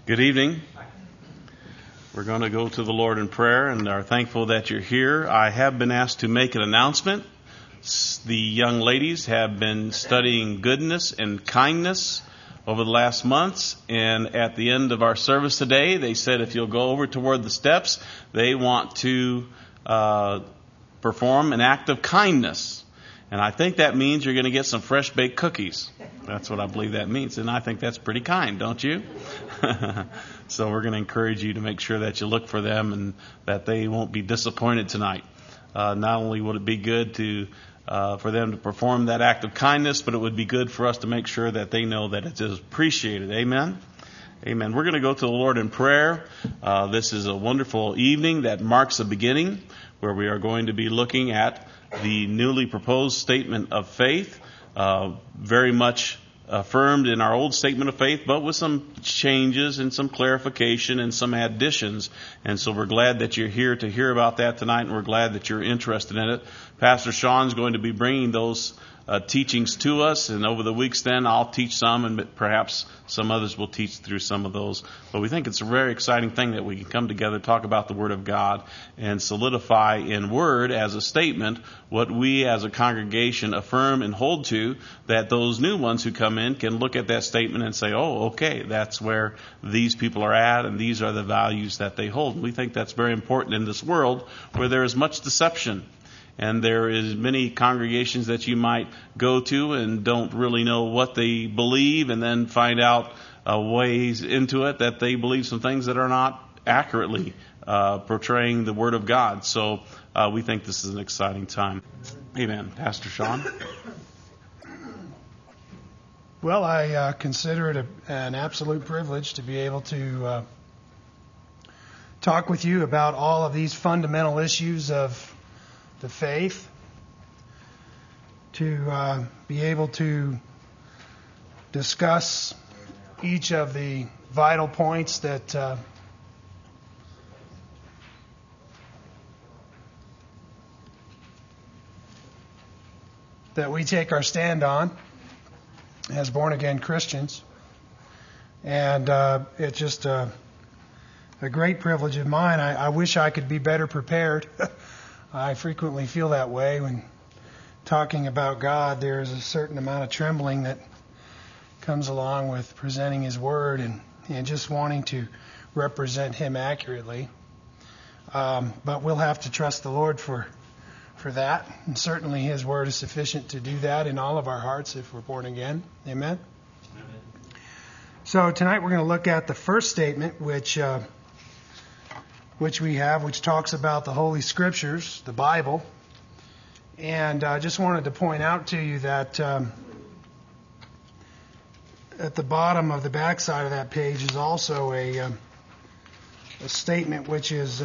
Good evening. We're going to go to the Lord in prayer and are thankful that you're here. I have been asked to make an announcement. The young ladies have been studying goodness and kindness over the last months, and at the end of our service today, they said if you'll go over toward the steps, they want to perform an act of kindness. And I think that means you're going to get some fresh baked cookies. That's what I believe that means. And I think that's pretty kind, don't you? So we're going to encourage you to make sure that you look for them and that they won't be disappointed tonight. Not only would it be good for them to perform that act of kindness, but it would be good for us to make sure that they know that it is appreciated. Amen? Amen. We're going to go to the Lord in prayer. This is a wonderful evening that marks a beginning where we are going to be looking at the newly proposed statement of faith, very much affirmed in our old statement of faith, but with some changes and some clarification and some additions. And so we're glad that you're here to hear about that tonight, and we're glad that you're interested in it. Pastor Sean's going to be bringing those teachings to us, and over the weeks then I'll teach some, and perhaps some others will teach through some of those. But we think it's a very exciting thing that we can come together, talk about the Word of God, and solidify in word as a statement what we as a congregation affirm and hold to, that those new ones who come in can look at that statement and say, oh, okay, that's where these people are at, and these are the values that they hold. And we think that's very important in this world where there is much deception. And there is many congregations that you might go to and don't really know what they believe, and then find out ways into it that they believe some things that are not accurately portraying the Word of God. So we think this is an exciting time. Amen. Pastor Sean? Well, I consider it an absolute privilege to be able to talk with you about all of these fundamental issues of the faith, to be able to discuss each of the vital points that we take our stand on as born-again Christians. And it's just a great privilege of mine. I wish I could be better prepared. I frequently feel that way when talking about God. There's a certain amount of trembling that comes along with presenting His Word and just wanting to represent Him accurately. But we'll have to trust the Lord for that. And certainly His Word is sufficient to do that in all of our hearts if we're born again. Amen? Amen. So tonight we're going to look at the first statement, which talks about the Holy Scriptures, the Bible. And I just wanted to point out to you that at the bottom of the backside of that page is also a statement which is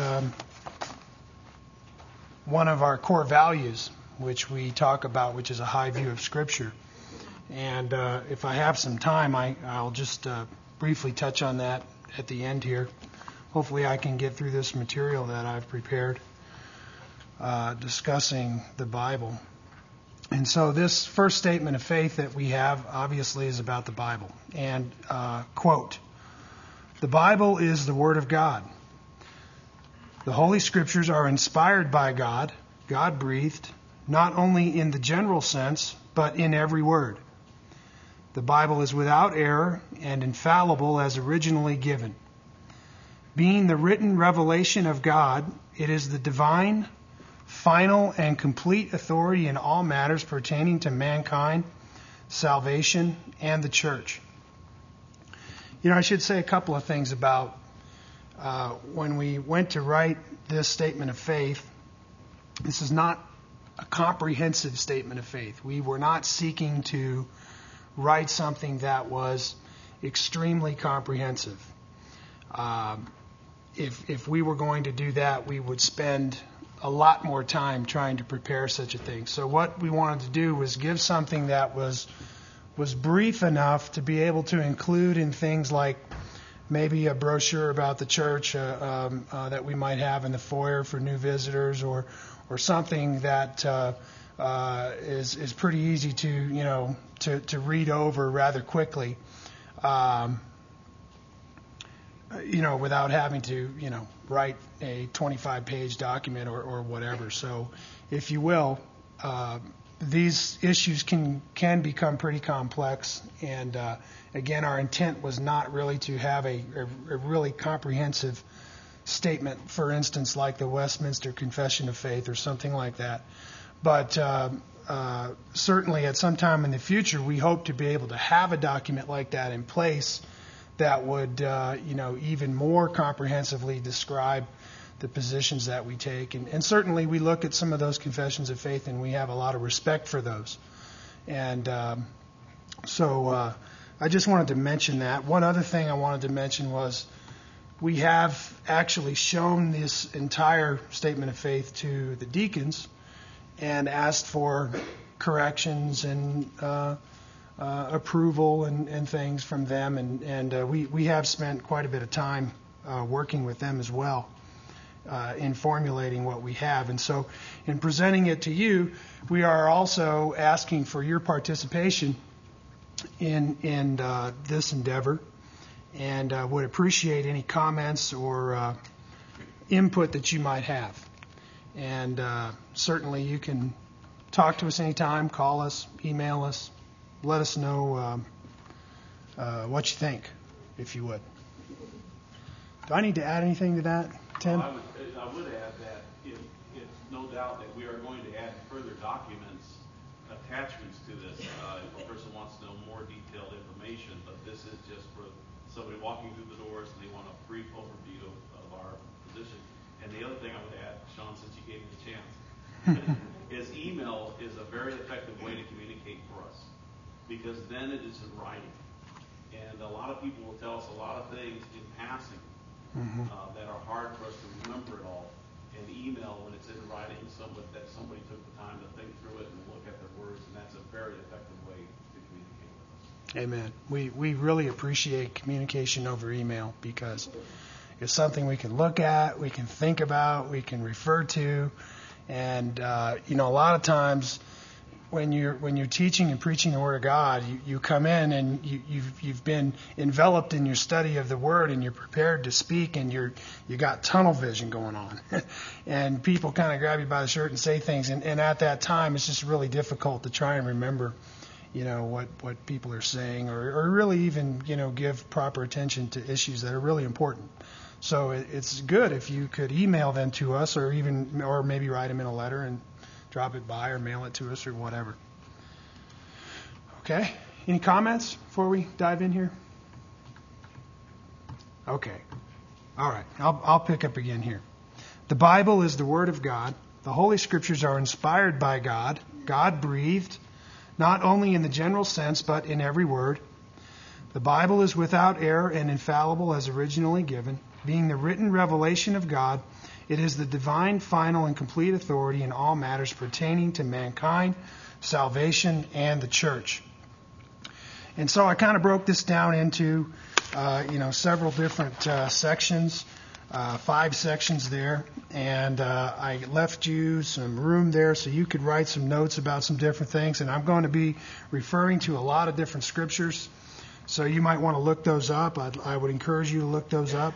one of our core values, which we talk about, which is a high view of Scripture. And if I have some time, I'll just briefly touch on that at the end here. Hopefully I can get through this material that I've prepared discussing the Bible. And so this first statement of faith that we have obviously is about the Bible. And, quote, "The Bible is the Word of God. The Holy Scriptures are inspired by God, God-breathed, not only in the general sense, but in every word. The Bible is without error and infallible as originally given. Being the written revelation of God, it is the divine, final, and complete authority in all matters pertaining to mankind, salvation, and the church." You know, I should say a couple of things about when we went to write this statement of faith. This is not a comprehensive statement of faith. We were not seeking to write something that was extremely comprehensive. If we were going to do that, we would spend a lot more time trying to prepare such a thing. So what we wanted to do was give something that was brief enough to be able to include in things like maybe a brochure about the church that we might have in the foyer for new visitors, or something that is pretty easy to read over rather quickly. without having to, write a 25-page document or whatever. So, if you will, these issues can become pretty complex. And again, our intent was not really to have a really comprehensive statement, for instance, like the Westminster Confession of Faith or something like that. But certainly at some time in the future, we hope to be able to have a document like that in place that would, even more comprehensively describe the positions that we take. And certainly we look at some of those confessions of faith and we have a lot of respect for those. And so I just wanted to mention that. One other thing I wanted to mention was we have actually shown this entire statement of faith to the deacons and asked for corrections and approval and things from them. And we have spent quite a bit of time working with them as well in formulating what we have. And so in presenting it to you, we are also asking for your participation in this endeavor, and would appreciate any comments or input that you might have. And certainly you can talk to us anytime, call us, email us, let us know what you think, if you would. Do I need to add anything to that, Tim? Well, I would add that it's no doubt that we are going to add further documents, attachments to this. If a person wants to know more detailed information, but this is just for somebody walking through the doors and they want a brief overview of our position. And the other thing I would add, Sean, since you gave me the chance, is email is a very effective way to communicate for us, because then it is in writing. And a lot of people will tell us a lot of things in passing that are hard for us to remember it all. And email, when it's in writing, that somebody took the time to think through it and look at their words, and that's a very effective way to communicate with us. Amen. We really appreciate communication over email, because it's something we can look at, we can think about, we can refer to. And a lot of times when you're teaching and preaching the Word of God, you come in and you've been enveloped in your study of the Word, and you're prepared to speak, and you got tunnel vision going on, and people kind of grab you by the shirt and say things, and at that time it's just really difficult to try and remember, what people are saying, or really even give proper attention to issues that are really important. So it's good if you could email them to us, or maybe write them in a letter and drop it by, or mail it to us, or whatever. Okay. Any comments before we dive in here? Okay. All right. I'll pick up again here. The Bible is the Word of God. The Holy Scriptures are inspired by God, God-breathed, not only in the general sense, but in every word. The Bible is without error and infallible as originally given. Being the written revelation of God, it is the divine, final, and complete authority in all matters pertaining to mankind, salvation, and the church. And so I kind of broke this down into, several different sections, 5 sections there. And I left you some room there so you could write some notes about some different things. And I'm going to be referring to a lot of different scriptures, so you might want to look those up. I would encourage you to look those up.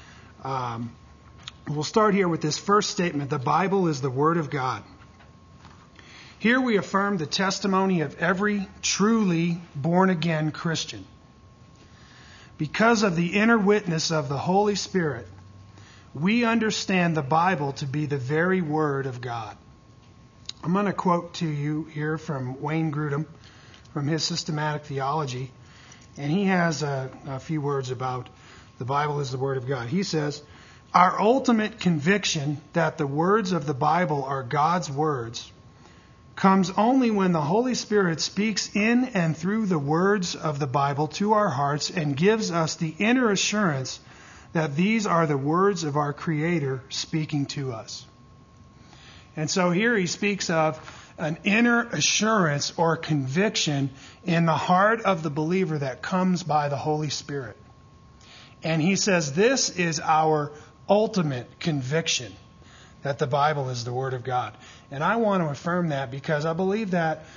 We'll start here with this first statement: the Bible is the Word of God. Here we affirm the testimony of every truly born-again Christian. Because of the inner witness of the Holy Spirit, we understand the Bible to be the very Word of God. I'm going to quote to you here from Wayne Grudem, from his Systematic Theology, and he has a few words about the Bible is the Word of God. He says, "Our ultimate conviction that the words of the Bible are God's words comes only when the Holy Spirit speaks in and through the words of the Bible to our hearts and gives us the inner assurance that these are the words of our Creator speaking to us." And so here he speaks of an inner assurance or conviction in the heart of the believer that comes by the Holy Spirit. And he says this is our ultimate conviction, that the Bible is the Word of God. And I want to affirm that, because I believe that,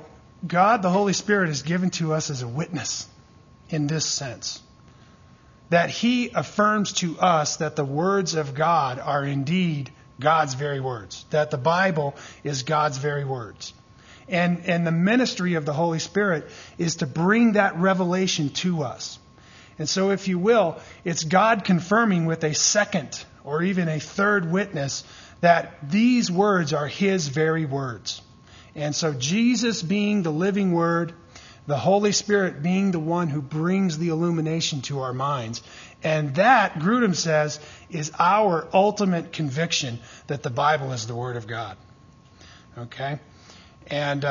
God, the Holy Spirit, is given to us as a witness in this sense, that he affirms to us that the words of God are indeed God's very words, that the Bible is God's very words. And the ministry of the Holy Spirit is to bring that revelation to us. And so, if you will, it's God confirming with a second or even a third witness that these words are His very words. And so Jesus being the living Word, the Holy Spirit being the one who brings the illumination to our minds. And that, Grudem says, is our ultimate conviction that the Bible is the Word of God. Okay? And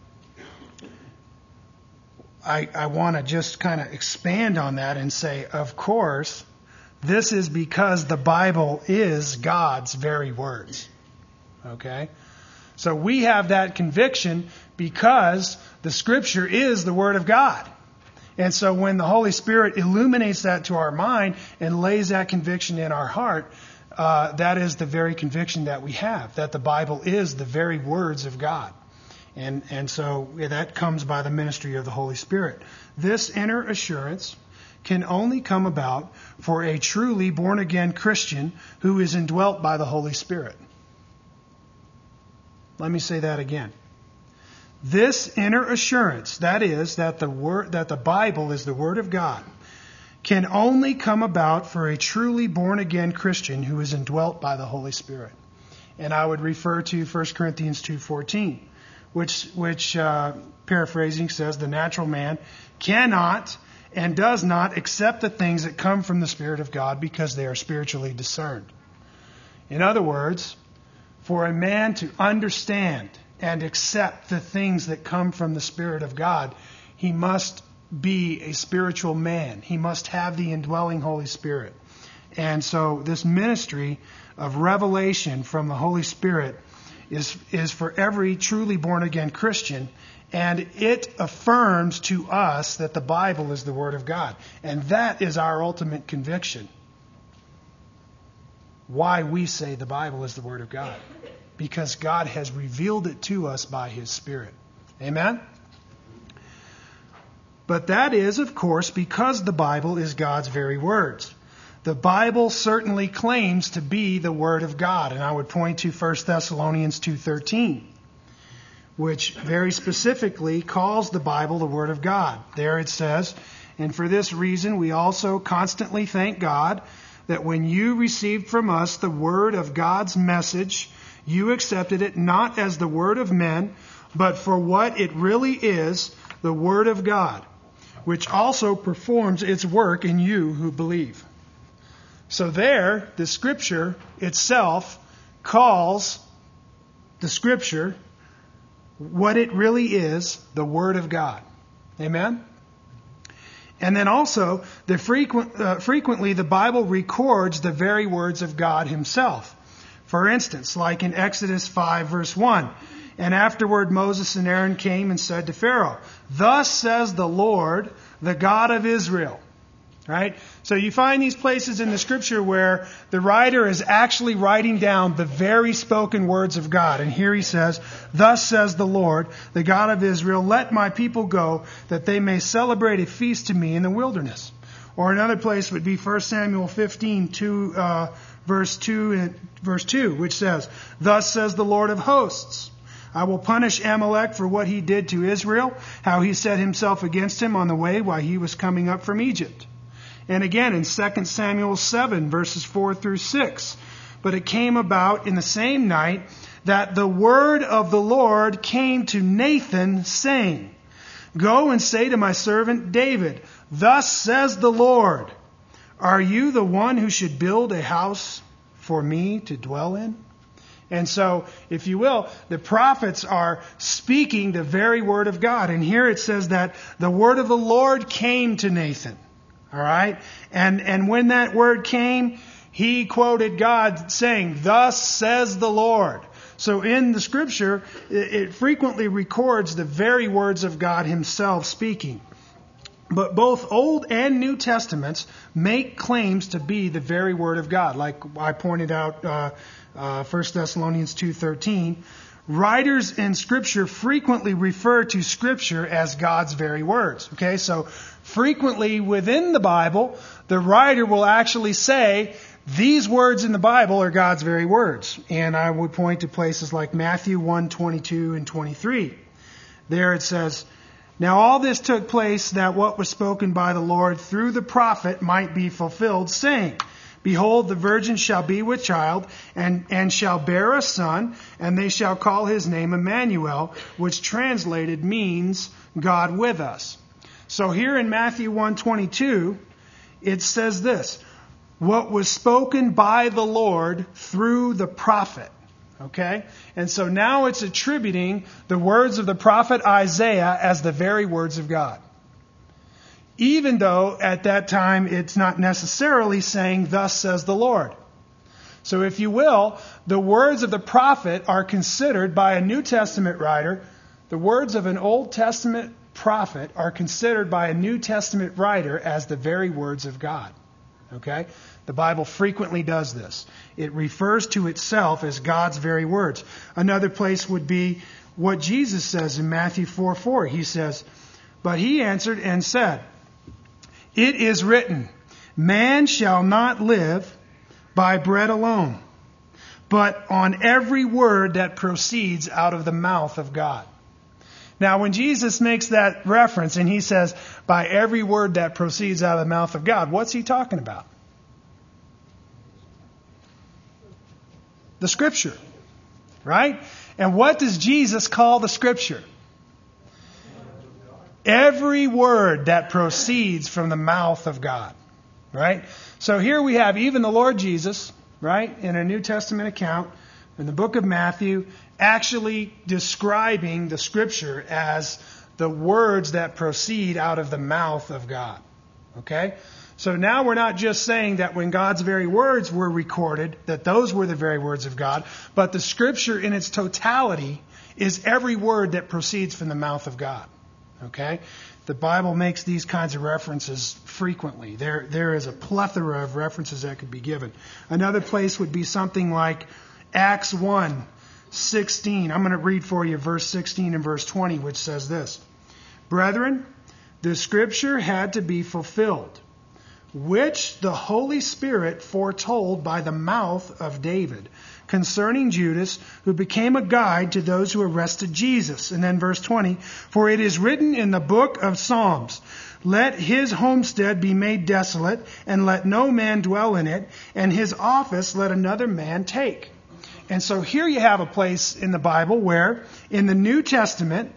I want to just kind of expand on that and say, of course, this is because the Bible is God's very words. Okay? So we have that conviction because the Scripture is the Word of God. And so when the Holy Spirit illuminates that to our mind and lays that conviction in our heart, that is the very conviction that we have, that the Bible is the very words of God. And so that comes by the ministry of the Holy Spirit. This inner assurance can only come about for a truly born-again Christian who is indwelt by the Holy Spirit. Let me say that again. This inner assurance, that is, that the Bible is the Word of God, can only come about for a truly born-again Christian who is indwelt by the Holy Spirit. And I would refer to 1 Corinthians 2:14, which paraphrasing says, the natural man cannot and does not accept the things that come from the Spirit of God because they are spiritually discerned. In other words, for a man to understand and accept the things that come from the Spirit of God, he must be a spiritual man. He must have the indwelling Holy Spirit. And so this ministry of revelation from the Holy Spirit is for every truly born-again Christian, and it affirms to us that the Bible is the Word of God. And that is our ultimate conviction. Why we say the Bible is the Word of God. Because God has revealed it to us by His Spirit. Amen? But that is, of course, because the Bible is God's very words. The Bible certainly claims to be the Word of God. And I would point to 1 Thessalonians 2:13, which very specifically calls the Bible the Word of God. There it says, and for this reason we also constantly thank God that when you received from us the word of God's message, you accepted it not as the word of men, but for what it really is, the Word of God, which also performs its work in you who believe. So there, the Scripture itself calls the Scripture what it really is, the Word of God. Amen? And then also, frequently the Bible records the very words of God Himself. For instance, like in Exodus 5, verse 1, and afterward Moses and Aaron came and said to Pharaoh, thus says the Lord, the God of Israel. Right? So you find these places in the Scripture where the writer is actually writing down the very spoken words of God. And here he says, thus says the Lord, the God of Israel, let my people go, that they may celebrate a feast to me in the wilderness. Or another place would be 1 Samuel 15, verse 2, which says, thus says the Lord of hosts, I will punish Amalek for what he did to Israel, how he set himself against him on the way while he was coming up from Egypt. And again in 2 Samuel 7, verses 4 through 6. But it came about in the same night that the word of the Lord came to Nathan, saying, go and say to my servant David, thus says the Lord, are you the one who should build a house for me to dwell in? And so, if you will, the prophets are speaking the very word of God. And here it says that the word of the Lord came to Nathan. All right? And when that word came, he quoted God saying, thus says the Lord. So in the Scripture, it frequently records the very words of God Himself speaking. But both Old and New Testaments make claims to be the very Word of God. Like I pointed out, 1 Thessalonians 2:13. Writers in Scripture frequently refer to Scripture as God's very words. Okay, so frequently within the Bible, the writer will actually say, these words in the Bible are God's very words. And I would point to places like Matthew 1:22 and 23. There it says, now all this took place that what was spoken by the Lord through the prophet might be fulfilled, saying, behold, the virgin shall be with child, and shall bear a son, and they shall call his name Emmanuel, which translated means God with us. So here in Matthew 1:22, it says this, what was spoken by the Lord through the prophet. Okay? And so now it's attributing the words of the prophet Isaiah as the very words of God. Even though at that time it's not necessarily saying, thus says the Lord. So if you will, the words of the prophet are considered by a New Testament writer, the words of an Old Testament prophet are considered by a New Testament writer as the very words of God. Okay? The Bible frequently does this. It refers to itself as God's very words. Another place would be what Jesus says in Matthew 4:4. He says, but he answered and said, it is written, man shall not live by bread alone, but on every word that proceeds out of the mouth of God. Now, when Jesus makes that reference and he says, by every word that proceeds out of the mouth of God, what's he talking about? The Scripture, right? And what does Jesus call the Scripture? Every word that proceeds from the mouth of God, right? So here we have even the Lord Jesus, right, in a New Testament account, in the book of Matthew, actually describing the Scripture as the words that proceed out of the mouth of God, okay? So now we're not just saying that when God's very words were recorded, that those were the very words of God, but the Scripture in its totality is every word that proceeds from the mouth of God. Okay? The Bible makes these kinds of references frequently. There is a plethora of references that could be given. Another place would be something like Acts 1:16. I'm going to read for you verse 16 and verse 20, which says this. Brethren, the Scripture had to be fulfilled, which the Holy Spirit foretold by the mouth of David, concerning Judas, who became a guide to those who arrested Jesus. And then verse 20, for it is written in the book of Psalms, let his homestead be made desolate, and let no man dwell in it, and his office let another man take. And so here you have a place in the Bible where, in the New Testament,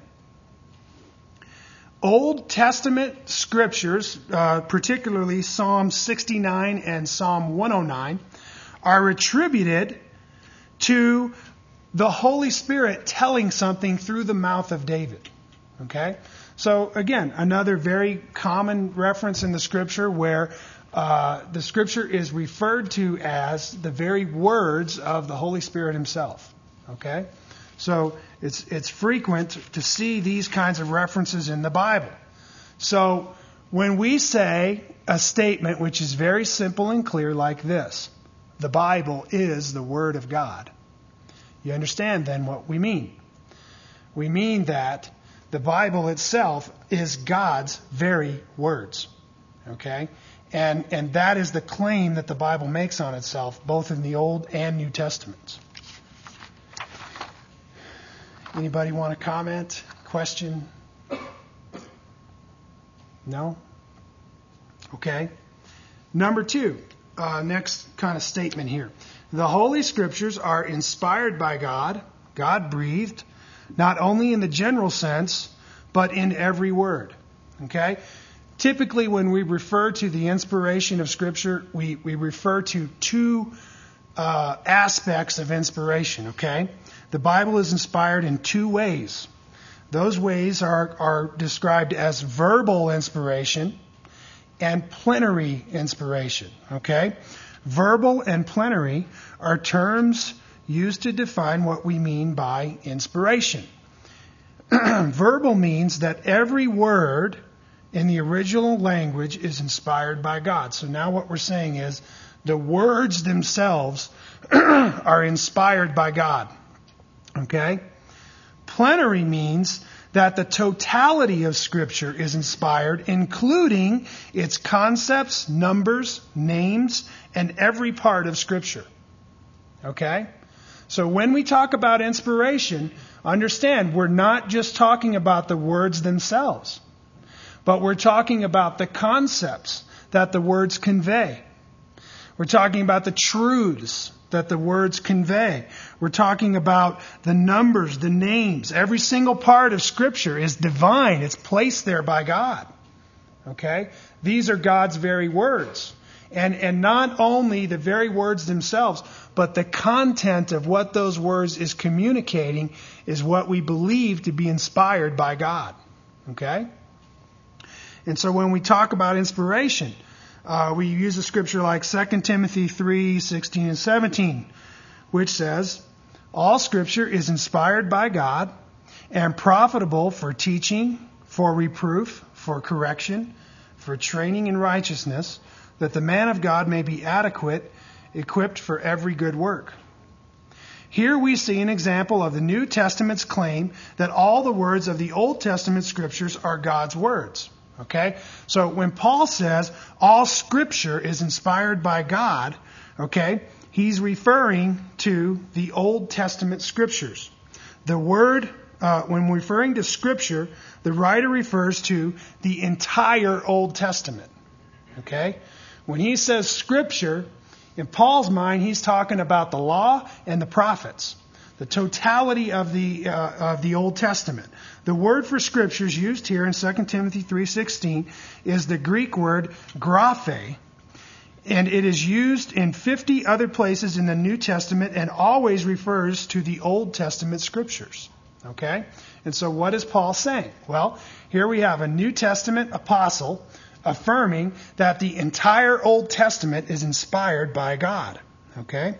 Old Testament scriptures, particularly Psalm 69 and Psalm 109, are attributed to the Holy Spirit telling something through the mouth of David. Okay? So again, another very common reference in the Scripture where the Scripture is referred to as the very words of the Holy Spirit Himself. Okay? So it's frequent to see these kinds of references in the Bible. So when we say a statement which is very simple and clear like this, the Bible is the Word of God, you understand then what we mean. We mean that the Bible itself is God's very words. Okay? And that is the claim that the Bible makes on itself, both in the Old and New Testaments. Anybody want to comment? Question? No? Okay. Number 2, next kind of statement here. The Holy Scriptures are inspired by God, God-breathed, not only in the general sense, but in every word. Okay? Typically, when we refer to the inspiration of Scripture, we refer to two aspects of inspiration. Okay? The Bible is inspired in 2 ways. Those ways are described as verbal inspiration and plenary inspiration. Okay? Verbal and plenary are terms used to define what we mean by inspiration. Verbal means that every word in the original language is inspired by God. So now what we're saying is the words themselves are inspired by God. Okay? Plenary means that the totality of Scripture is inspired, including its concepts, numbers, names, and every part of Scripture. Okay? So when we talk about inspiration, understand we're not just talking about the words themselves, but we're talking about the concepts that the words convey. We're talking about the truths that the words convey. We're talking about the numbers, the names. Every single part of Scripture is divine. It's placed there by God. Okay? These are God's very words. And not only the very words themselves, but the content of what those words is communicating is what we believe to be inspired by God. Okay? And so when we talk about inspiration, we use a scripture like 2 Timothy 3:16 and 17, which says, all Scripture is inspired by God and profitable for teaching, for reproof, for correction, for training in righteousness, that the man of God may be adequate, equipped for every good work. Here we see an example of the New Testament's claim that all the words of the Old Testament Scriptures are God's words. Okay? So when Paul says all Scripture is inspired by God, okay, he's referring to the Old Testament Scriptures. The word, when referring to Scripture, the writer refers to the entire Old Testament. Okay? When he says Scripture, in Paul's mind, he's talking about the law and the prophets, the totality of the Old Testament. The word for Scriptures used here in 2 Timothy 3:16 is the Greek word graphe, and it is used in 50 other places in the New Testament and always refers to the Old Testament Scriptures. Okay? And so what is Paul saying? Well, here we have a New Testament apostle affirming that the entire Old Testament is inspired by God. Okay?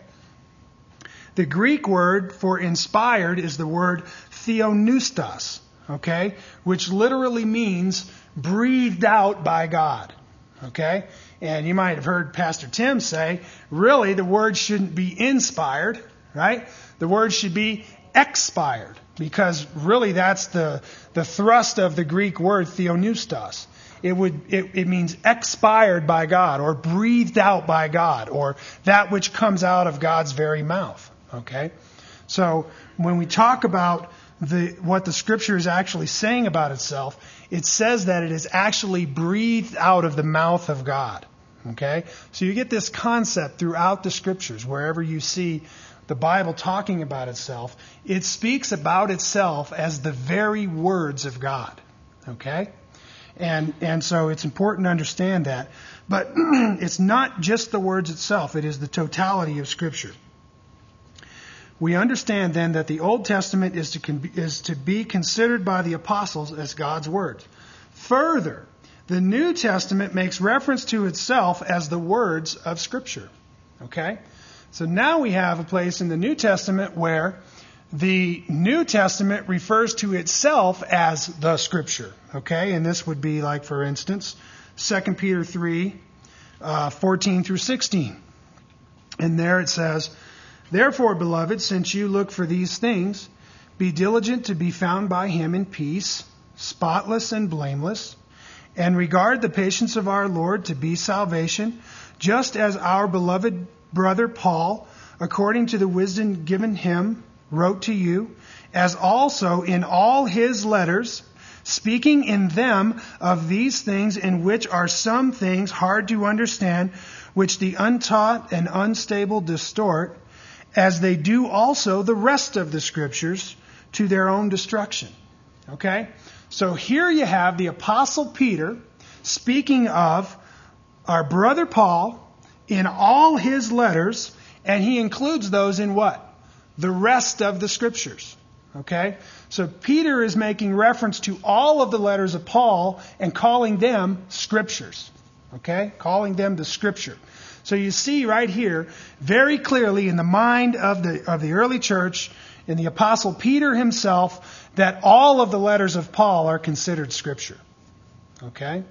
The Greek word for inspired is the word theopneustos, okay, which literally means breathed out by God. Okay? And you might have heard Pastor Tim say, really, the word shouldn't be inspired, right? The word should be expired, because really that's the thrust of the Greek word theopneustos. It means expired by God, or breathed out by God, or that which comes out of God's very mouth. Okay? So when we talk about what the Scripture is actually saying about itself, it says that it is actually breathed out of the mouth of God. Okay? So you get this concept throughout the Scriptures. Wherever you see the Bible talking about itself, it speaks about itself as the very words of God. Okay? And so it's important to understand that. But it's not just the words itself. It is the totality of Scripture. We understand then that the Old Testament is to be considered by the apostles as God's words. Further, the New Testament makes reference to itself as the words of Scripture. Okay? So now we have a place in the New Testament where the New Testament refers to itself as the Scripture. Okay? And this would be like, for instance, 2 Peter 3, 14 through 16. And there it says, therefore, beloved, since you look for these things, be diligent to be found by Him in peace, spotless and blameless, and regard the patience of our Lord to be salvation, just as our beloved brother Paul, according to the wisdom given him, wrote to you, as also in all his letters, speaking in them of these things, in which are some things hard to understand, which the untaught and unstable distort, as they do also the rest of the Scriptures, to their own destruction. Okay? So here you have the Apostle Peter speaking of our brother Paul in all his letters, and he includes those in what? The rest of the Scriptures. Okay? So Peter is making reference to all of the letters of Paul and calling them Scriptures. Okay? Calling them the Scripture. So you see right here, very clearly in the mind of the early church, in the Apostle Peter himself, that all of the letters of Paul are considered Scripture. Okay?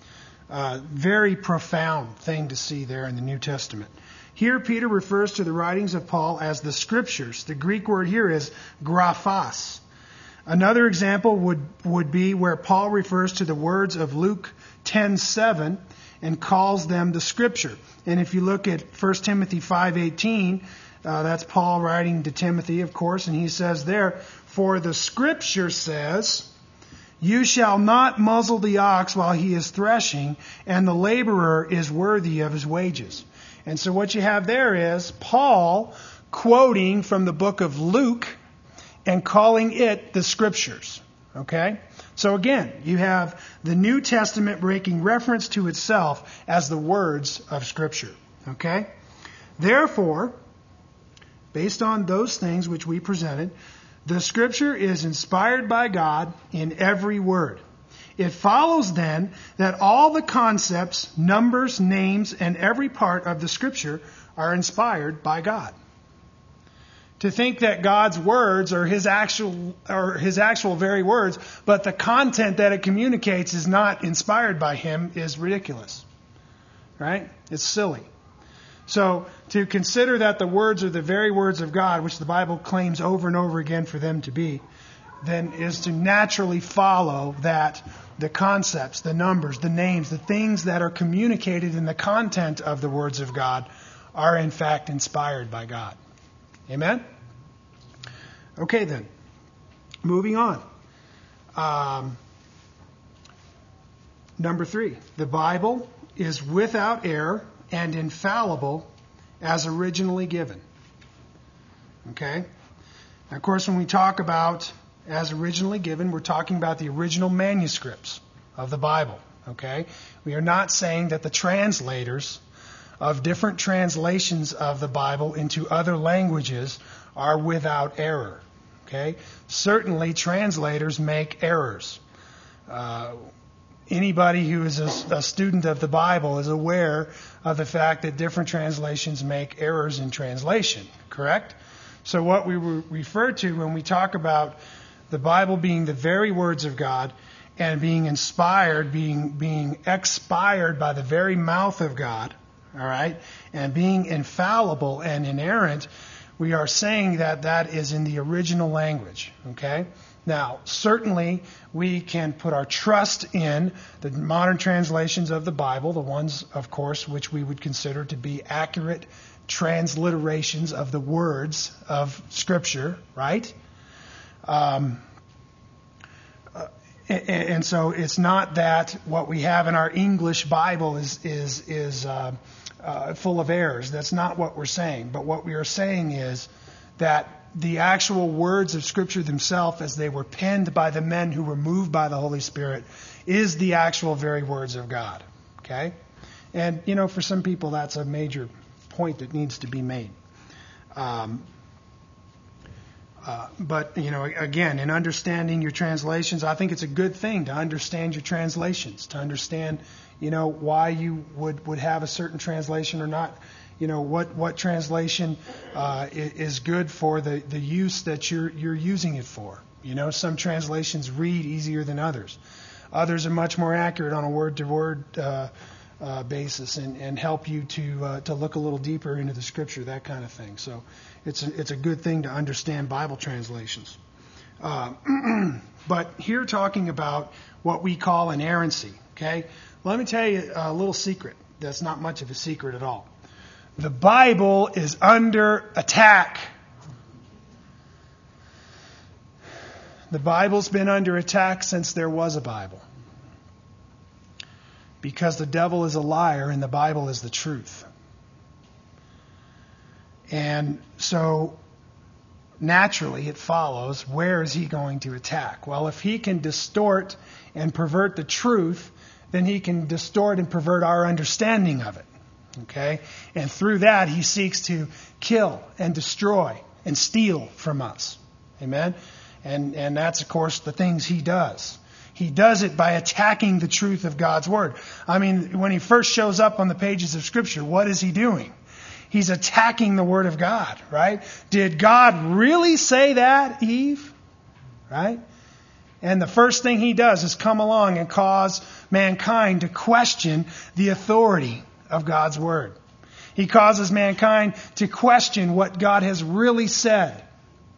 Very profound thing to see there in the New Testament. Here Peter refers to the writings of Paul as the Scriptures. The Greek word here is graphos. Another example would be where Paul refers to the words of Luke 10:7 and calls them the Scripture. And if you look at 1 Timothy 5:18, that's Paul writing to Timothy, of course, and he says there, "For the Scripture says, you shall not muzzle the ox while he is threshing, and the laborer is worthy of his wages." And so what you have there is Paul quoting from the book of Luke and calling it the Scriptures. Okay? So again, you have the New Testament making reference to itself as the words of Scripture. Okay? Therefore, based on those things which we presented, the Scripture is inspired by God in every word. It follows then that all the concepts, numbers, names, and every part of the Scripture are inspired by God. To think that God's words are His actual very words, but the content that it communicates is not inspired by Him is ridiculous. Right? It's silly. So, to consider that the words are the very words of God, which the Bible claims over and over again for them to be, then is to naturally follow that the concepts, the numbers, the names, the things that are communicated in the content of the words of God are in fact inspired by God. Amen? Okay then. Moving on. Number 3. The Bible is without error and infallible as originally given. Okay? Now, of course, when we talk about as originally given, we're talking about the original manuscripts of the Bible. Okay? We are not saying that the translators of different translations of the Bible into other languages are without error. Okay? Certainly, translators make errors. Anybody who is a student of the Bible is aware of the fact that different translations make errors in translation, correct? So what we refer to when we talk about the Bible being the very words of God and being inspired, being expired by the very mouth of God, all right, and being infallible and inerrant, we are saying that that is in the original language, okay? Now, certainly, we can put our trust in the modern translations of the Bible, the ones, of course, which we would consider to be accurate transliterations of the words of Scripture, right? And so it's not that what we have in our English Bible is full of errors. That's not what we're saying. But what we are saying is that the actual words of Scripture themselves, as they were penned by the men who were moved by the Holy Spirit, is the actual very words of God. Okay? And, for some people that's a major point that needs to be made. But, again, in understanding your translations, I think it's a good thing to understand your translations, to understand, why you would have a certain translation or not. What translation is good for the use that you're using it for. Some translations read easier than others. Others are much more accurate on a word-to-word basis and help you to look a little deeper into the Scripture, that kind of thing. So it's a good thing to understand Bible translations. But here talking about what we call inerrancy. Okay, let me tell you a little secret. That's not much of a secret at all. The Bible is under attack. The Bible's been under attack since there was a Bible. Because the devil is a liar and the Bible is the truth. And so, naturally, it follows, where is he going to attack? Well, if he can distort and pervert the truth, then he can distort and pervert our understanding of it. Okay? And through that, he seeks to kill and destroy and steal from us. Amen? And that's, of course, the things he does. He does it by attacking the truth of God's Word. I mean, when he first shows up on the pages of Scripture, what is he doing? He's attacking the Word of God, right? Did God really say that, Eve? Right? And the first thing he does is come along and cause mankind to question the authority of God's Word. He causes mankind to question what God has really said.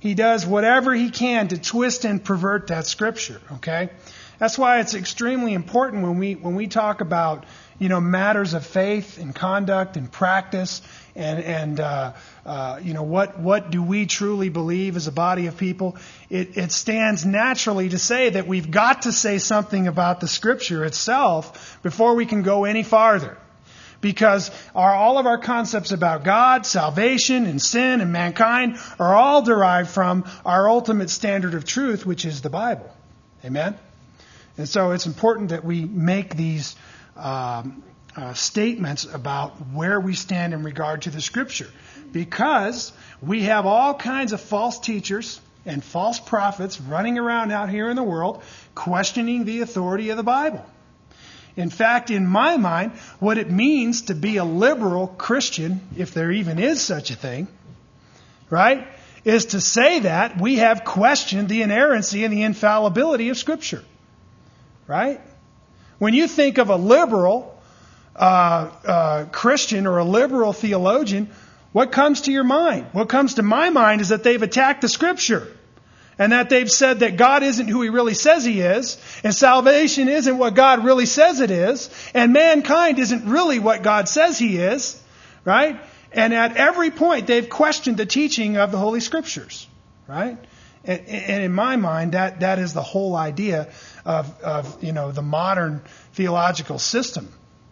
he does whatever he can to twist and pervert that Scripture. Okay? That's why it's extremely important when we talk about, matters of faith and conduct and practice and what do we truly believe as a body of people. It stands naturally to say that we've got to say something about the Scripture itself before we can go any farther. Because all of our concepts about God, salvation, and sin, and mankind are all derived from our ultimate standard of truth, which is the Bible. Amen? And so it's important that we make these statements about where we stand in regard to the Scripture. Because we have all kinds of false teachers and false prophets running around out here in the world questioning the authority of the Bible. In fact, in my mind, what it means to be a liberal Christian, if there even is such a thing, right, is to say that we have questioned the inerrancy and the infallibility of Scripture. Right? When you think of a liberal Christian or a liberal theologian, what comes to your mind? What comes to my mind is that they've attacked the Scripture. And that they've said that God isn't who He really says He is, and salvation isn't what God really says it is, and mankind isn't really what God says He is, right? And at every point they've questioned the teaching of the Holy Scriptures, right? And in my mind, that is the whole idea of the modern theological system.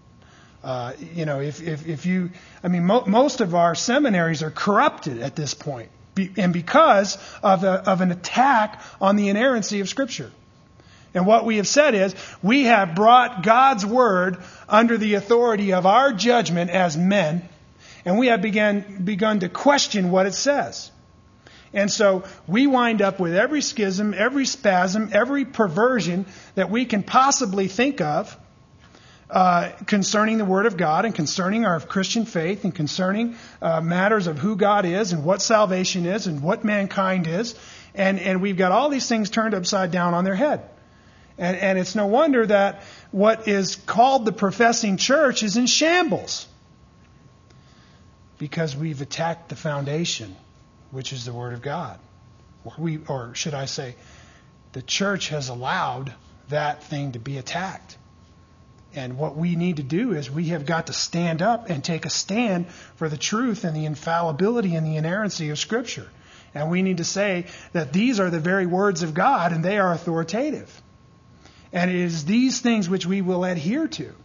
Most of our seminaries are corrupted at this point. And because of an attack on the inerrancy of Scripture. And what we have said is, we have brought God's Word under the authority of our judgment as men, and we have begun to question what it says. And so we wind up with every schism, every spasm, every perversion that we can possibly think of concerning the Word of God and concerning our Christian faith and concerning matters of who God is and what salvation is and what mankind is. And we've got all these things turned upside down on their head. And it's no wonder that what is called the professing church is in shambles. Because we've attacked the foundation, which is the Word of God. Or should I say, the church has allowed that thing to be attacked. And what we need to do is we have got to stand up and take a stand for the truth and the infallibility and the inerrancy of Scripture. And we need to say that these are the very words of God and they are authoritative. And it is these things which we will adhere to.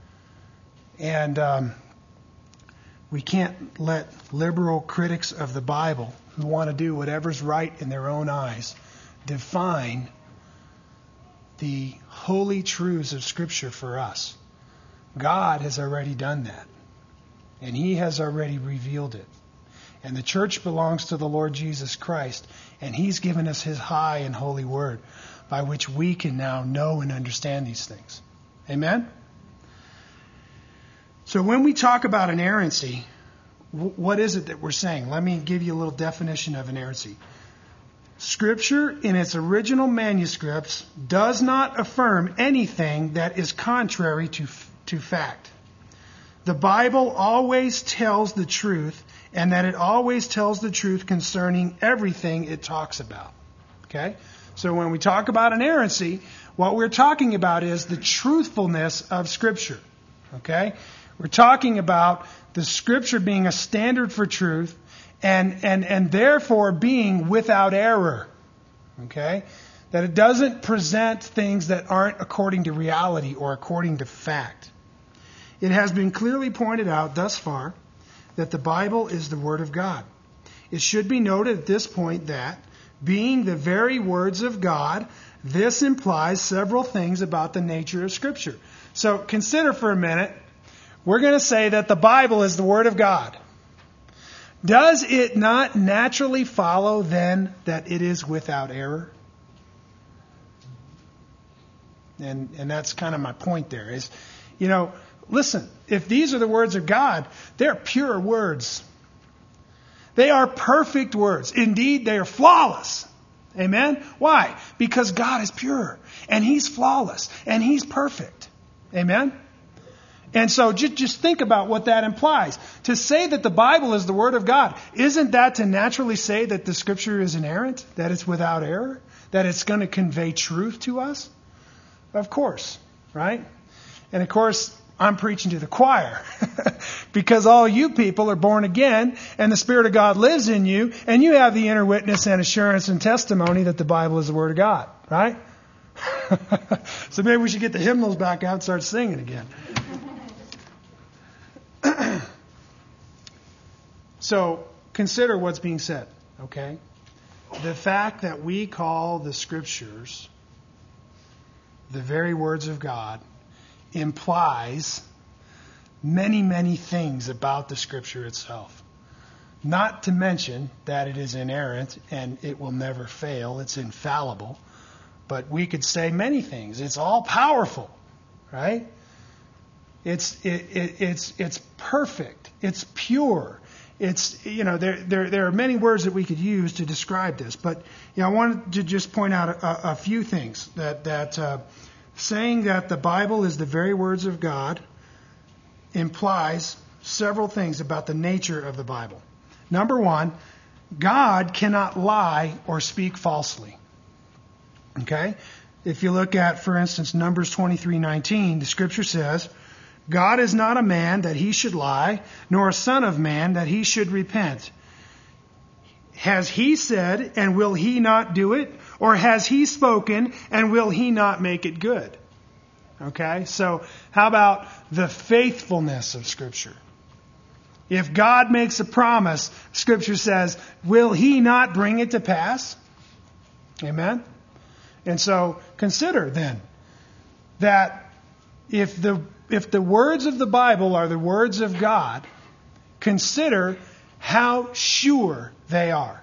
And we can't let liberal critics of the Bible who want to do whatever's right in their own eyes define the holy truths of Scripture for us. God has already done that. And He has already revealed it. And the church belongs to the Lord Jesus Christ. And He's given us His high and holy word by which we can now know and understand these things. Amen? So when we talk about inerrancy, what is it that we're saying? Let me give you a little definition of inerrancy. Scripture in its original manuscripts does not affirm anything that is contrary to fact. The Bible always tells the truth, and that it always tells the truth concerning everything it talks about. Okay? So when we talk about inerrancy, what we're talking about is the truthfulness of Scripture. Okay? We're talking about the Scripture being a standard for truth, and therefore being without error. Okay? That it doesn't present things that aren't according to reality or according to fact. It has been clearly pointed out thus far that the Bible is the Word of God. It should be noted at this point that, being the very words of God, this implies several things about the nature of Scripture. So consider for a minute, we're going to say that the Bible is the Word of God. Does it not naturally follow then that it is without error? And that's kind of my point there is, listen, if these are the words of God, they're pure words. They are perfect words. Indeed, they are flawless. Amen? Why? Because God is pure, and He's flawless, and He's perfect. Amen? And so just think about what that implies. To say that the Bible is the Word of God, isn't that to naturally say that the Scripture is inerrant, that it's without error, that it's going to convey truth to us? Of course, right? And of course, I'm preaching to the choir because all you people are born again and the Spirit of God lives in you and you have the inner witness and assurance and testimony that the Bible is the Word of God, right? So maybe we should get the hymnals back out and start singing again. So consider what's being said, okay? The fact that we call the Scriptures the very words of God implies many, many things about the Scripture itself. Not to mention that it is inerrant and it will never fail. It's infallible. But we could say many things. It's all powerful, right? It's perfect. It's pure. It's, there are many words that we could use to describe this. But, I wanted to just point out a few things that saying that the Bible is the very words of God implies several things about the nature of the Bible. Number one, God cannot lie or speak falsely. Okay? If you look at, for instance, Numbers 23:19, the Scripture says, God is not a man that he should lie, nor a son of man that he should repent. Has he said, and will he not do it? Or has he spoken, and will he not make it good? Okay, so how about the faithfulness of Scripture? If God makes a promise, Scripture says, will he not bring it to pass? Amen? And so consider then that if the words of the Bible are the words of God, consider how sure they are.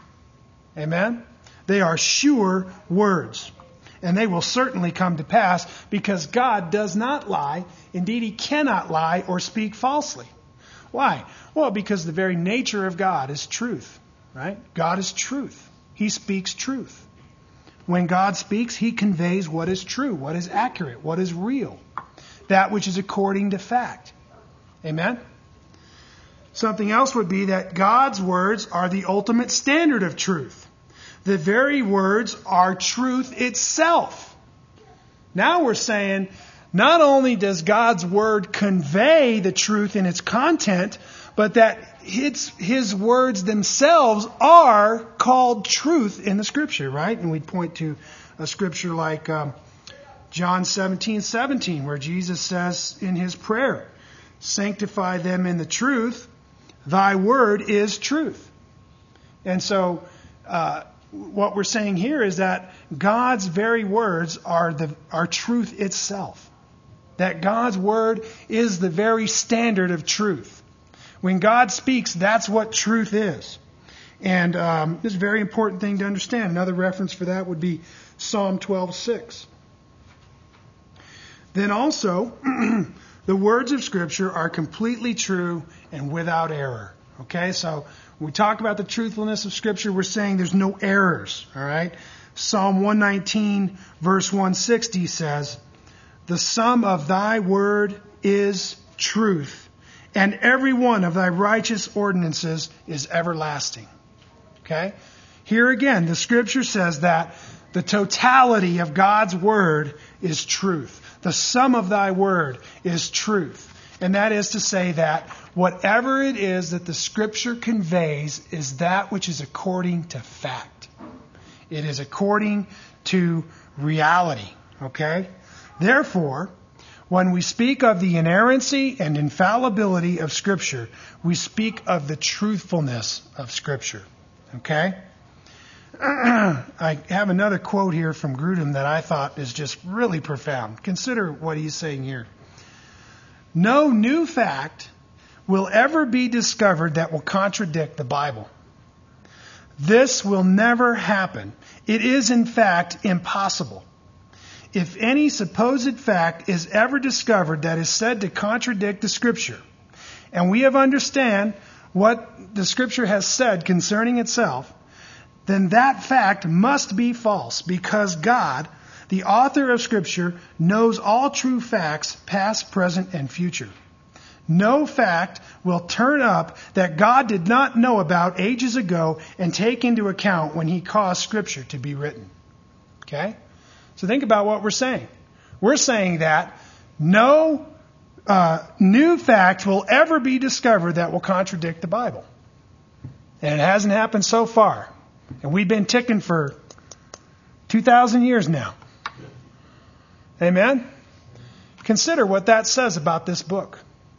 Amen? They are sure words. And they will certainly come to pass because God does not lie. Indeed, He cannot lie or speak falsely. Why? Well, because the very nature of God is truth. Right? God is truth. He speaks truth. When God speaks, He conveys what is true, what is accurate, what is real. That which is according to fact. Amen? Something else would be that God's words are the ultimate standard of truth. The very words are truth itself. Now we're saying, not only does God's word convey the truth in its content, but that His words themselves are called truth in the Scripture, right? And we'd point to a Scripture like John 17:17, where Jesus says in His prayer, sanctify them in the truth, thy word is truth. And so, what we're saying here is that God's very words are truth itself. That God's word is the very standard of truth. When God speaks, that's what truth is. And this is a very important thing to understand. Another reference for that would be Psalm 12:6. Then also, the words of Scripture are completely true and without error. Okay, so when we talk about the truthfulness of Scripture, we're saying there's no errors. All right, Psalm 119, verse 160 says, the sum of thy word is truth, and every one of thy righteous ordinances is everlasting. Okay? Here again, the Scripture says that the totality of God's word is truth. The sum of thy word is truth. And that is to say that whatever it is that the Scripture conveys is that which is according to fact. It is according to reality. Okay? Therefore, when we speak of the inerrancy and infallibility of Scripture, we speak of the truthfulness of Scripture. Okay? I have another quote here from Grudem that I thought is just really profound. Consider what he's saying here. No new fact will ever be discovered that will contradict the Bible. This will never happen. It is, in fact, impossible. If any supposed fact is ever discovered that is said to contradict the Scripture, and we have understand what the Scripture has said concerning itself, then that fact must be false, because God, the author of Scripture knows all true facts, past, present, and future. No fact will turn up that God did not know about ages ago and take into account when He caused Scripture to be written. Okay? So think about what we're saying. We're saying that no new fact will ever be discovered that will contradict the Bible. And it hasn't happened so far. And we've been ticking for 2,000 years now. Amen? Consider what that says about this book.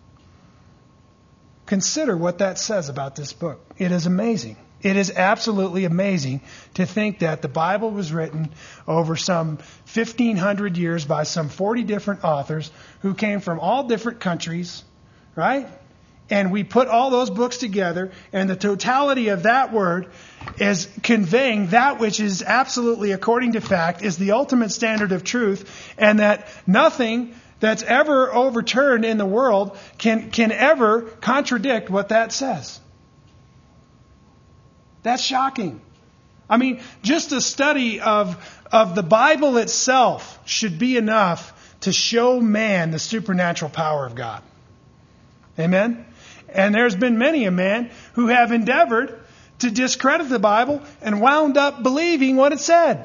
Consider what that says about this book. It is amazing. It is absolutely amazing to think that the Bible was written over some 1,500 years by some 40 different authors who came from all different countries, right? And we put all those books together, and the totality of that word is conveying that which is absolutely according to fact, is the ultimate standard of truth, and that nothing that's ever overturned in the world can ever contradict what that says. That's shocking. I mean, just a study of the Bible itself should be enough to show man the supernatural power of God. Amen? And there's been many a man who have endeavored to discredit the Bible and wound up believing what it said.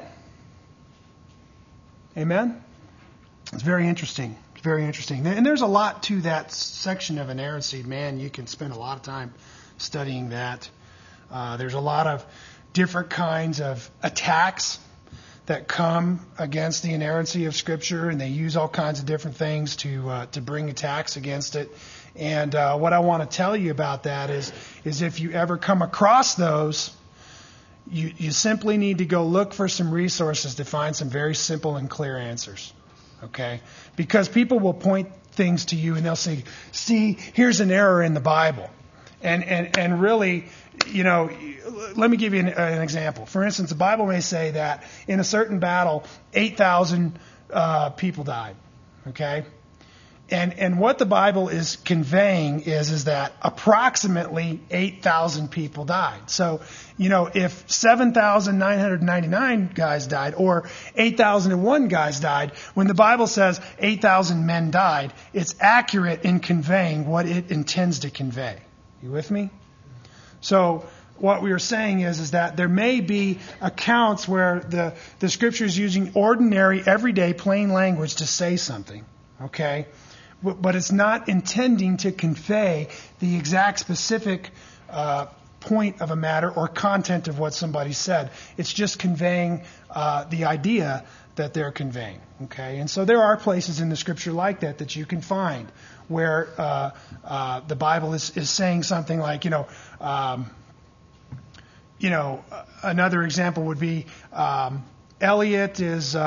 Amen? It's very interesting. It's very interesting. And there's a lot to that section of inerrancy. Man, you can spend a lot of time studying that. There's a lot of different kinds of attacks that come against the inerrancy of Scripture, and they use all kinds of different things to bring attacks against it. And what I want to tell you about that is if you ever come across those, you simply need to go look for some resources to find some very simple and clear answers. Okay? Because people will point things to you and they'll say, see, here's an error in the Bible. And really, you know, let me give you an example. For instance, the Bible may say that in a certain battle, 8,000 people died. Okay? And what the Bible is conveying is that approximately 8,000 people died. So, you know, if 7,999 guys died or 8,001 guys died, when the Bible says 8,000 men died, it's accurate in conveying what it intends to convey. You with me? So what we are saying is that there may be accounts where the Scripture is using ordinary, everyday, plain language to say something. Okay? But it's not intending to convey the exact specific point of a matter or content of what somebody said. It's just conveying the idea that they're conveying. Okay, and so there are places in the Scripture like that you can find where the Bible is saying something like, another example would be Elliot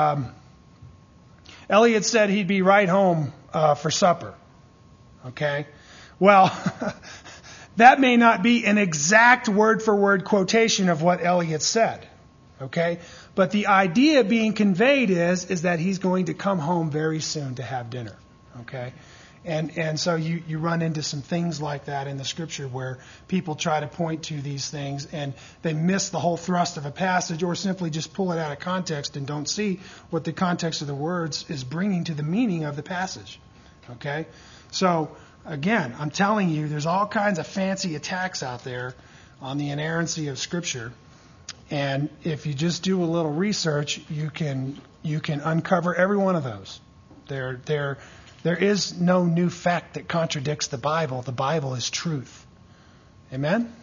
said he'd be right home for supper. Okay? Well, that may not be an exact word-for-word quotation of what Elliot said. Okay? But the idea being conveyed is that he's going to come home very soon to have dinner. Okay? And so you run into some things like that in the Scripture where people try to point to these things and they miss the whole thrust of a passage or simply just pull it out of context and don't see what the context of the words is bringing to the meaning of the passage. Okay? So, again, I'm telling you, there's all kinds of fancy attacks out there on the inerrancy of Scripture. And if you just do a little research, you can uncover every one of those. There is no new fact that contradicts the Bible. The Bible is truth. Amen?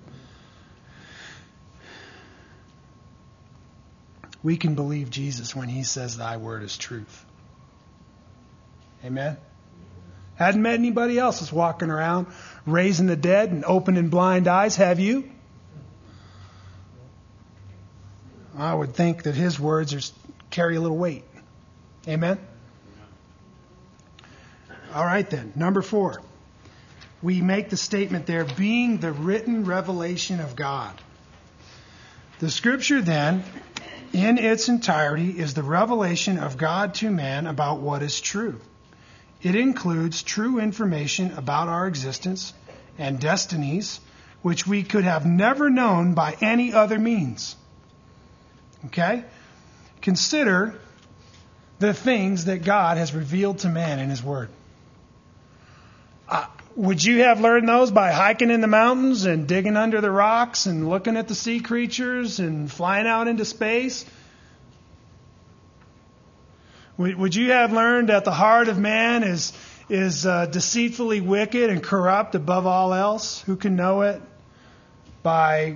We can believe Jesus when He says, "Thy word is truth." Amen? Hadn't met anybody else that's walking around raising the dead and opening blind eyes, have you? I would think that His words carry a little weight. Amen? All right then, number 4. We make the statement there, being the written revelation of God. The Scripture then, in its entirety, is the revelation of God to man about what is true. It includes true information about our existence and destinies, which we could have never known by any other means. Okay? Consider the things that God has revealed to man in His Word. Would you have learned those by hiking in the mountains and digging under the rocks and looking at the sea creatures and flying out into space? Would you have learned that the heart of man is deceitfully wicked and corrupt above all else? Who can know it? By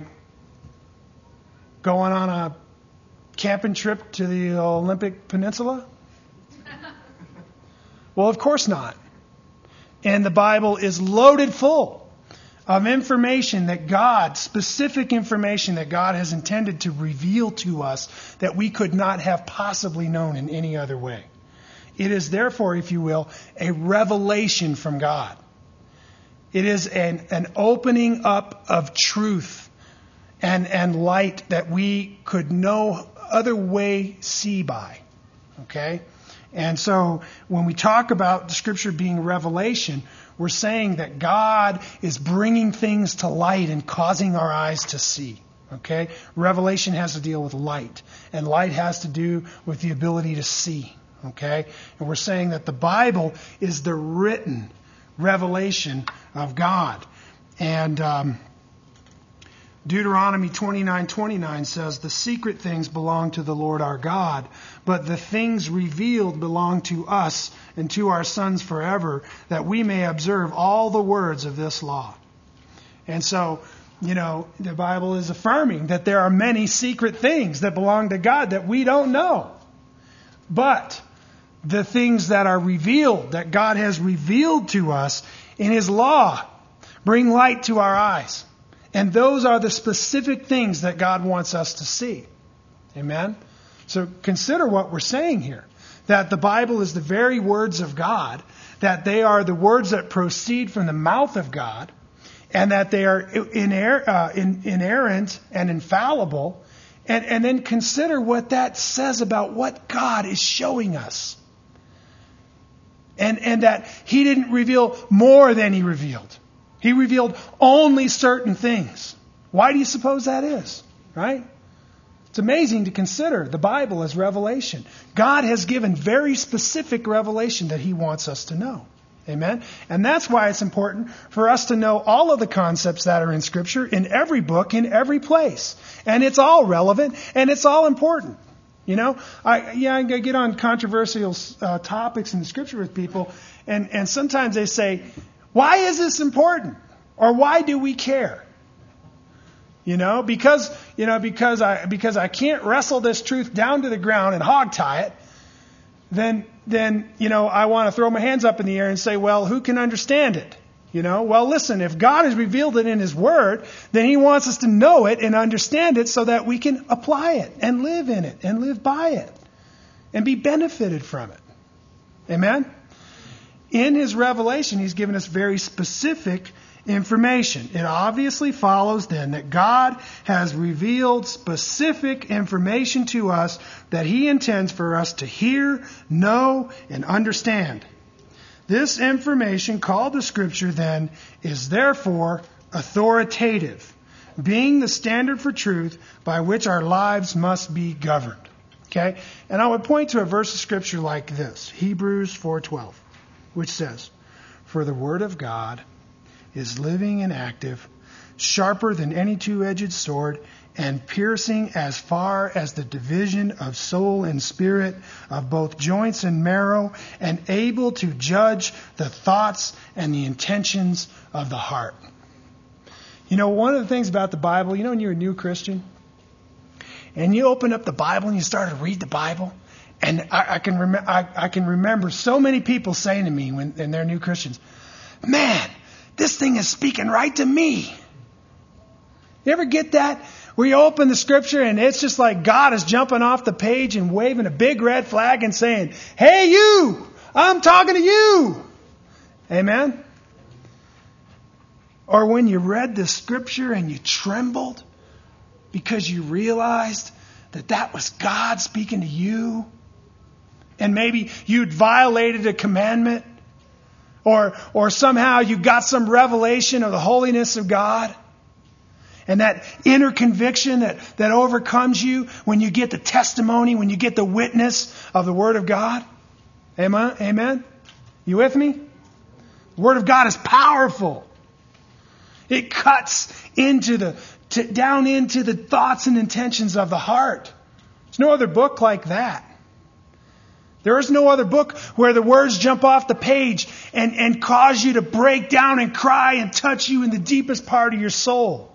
going on a camping trip to the Olympic Peninsula? Well, of course not. And the Bible is loaded full of information that God, specific information that God has intended to reveal to us that we could not have possibly known in any other way. It is therefore, if you will, a revelation from God. It is an opening up of truth and light that we could no other way see by. Okay? And so when we talk about the Scripture being revelation, we're saying that God is bringing things to light and causing our eyes to see. Okay? Revelation has to deal with light, and light has to do with the ability to see. Okay? And we're saying that the Bible is the written revelation of God. And Deuteronomy 29:29 says, "The secret things belong to the Lord our God, but the things revealed belong to us and to our sons forever, that we may observe all the words of this law." And so, the Bible is affirming that there are many secret things that belong to God that we don't know. But the things that are revealed, that God has revealed to us in His law, bring light to our eyes. And those are the specific things that God wants us to see. Amen? So consider what we're saying here. That the Bible is the very words of God, that they are the words that proceed from the mouth of God, and that they are inerrant and infallible. And then consider what that says about what God is showing us. And that He didn't reveal more than He revealed. He revealed only certain things. Why do you suppose that is? Right? It's amazing to consider the Bible as revelation. God has given very specific revelation that He wants us to know. Amen? And that's why it's important for us to know all of the concepts that are in Scripture, in every book, in every place. And it's all relevant, and it's all important. I get on controversial topics in the Scripture with people, and sometimes they say, "Why is this important?" Or "Why do we care?" Because I can't wrestle this truth down to the ground and hog tie it, then I want to throw my hands up in the air and say, "Well, who can understand it?" Well, listen, if God has revealed it in His Word, then He wants us to know it and understand it so that we can apply it and live in it and live by it and be benefited from it. Amen? In His revelation, He's given us very specific information. It obviously follows then that God has revealed specific information to us that He intends for us to hear, know, and understand. This information, called the Scripture then, is therefore authoritative, being the standard for truth by which our lives must be governed. Okay? And I would point to a verse of Scripture like this, Hebrews 4:12, which says, "For the Word of God is living and active, sharper than any two-edged sword, and piercing as far as the division of soul and spirit, of both joints and marrow, and able to judge the thoughts and the intentions of the heart." One of the things about the Bible, when you're a new Christian, and you open up the Bible and you start to read the Bible, and I can remember so many people saying to me when they're new Christians, "Man, this thing is speaking right to me." You ever get that? Where you open the Scripture and it's just like God is jumping off the page and waving a big red flag and saying, "Hey you, I'm talking to you." Amen? Or when you read the Scripture and you trembled because you realized that was God speaking to you. And maybe you'd violated a commandment. Or somehow you got some revelation of the holiness of God. And that inner conviction that overcomes you when you get the testimony, when you get the witness of the Word of God. Amen? Amen? You with me? The Word of God is powerful. It cuts down into the thoughts and intentions of the heart. There's no other book like that. There is no other book where the words jump off the page and cause you to break down and cry and touch you in the deepest part of your soul.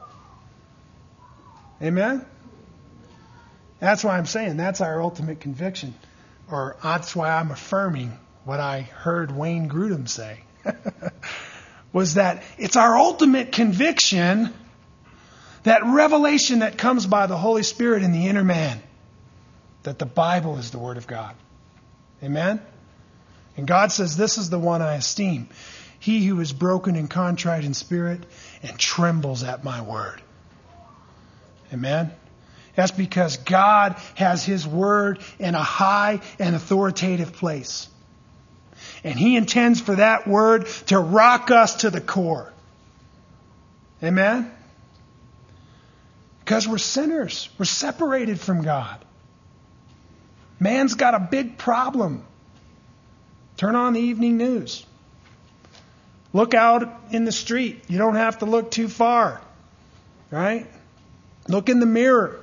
Amen? That's why I'm saying that's our ultimate conviction. Or that's why I'm affirming what I heard Wayne Grudem say. Was that it's our ultimate conviction, that revelation that comes by the Holy Spirit in the inner man, that the Bible is the Word of God. Amen? And God says, this is the one I esteem. He who is broken and contrite in spirit and trembles at my word. Amen? That's because God has His word in a high and authoritative place. And He intends for that word to rock us to the core. Amen? Because we're sinners. We're separated from God. Man's got a big problem. Turn on the evening news. Look out in the street. You don't have to look too far. Right? Look in the mirror.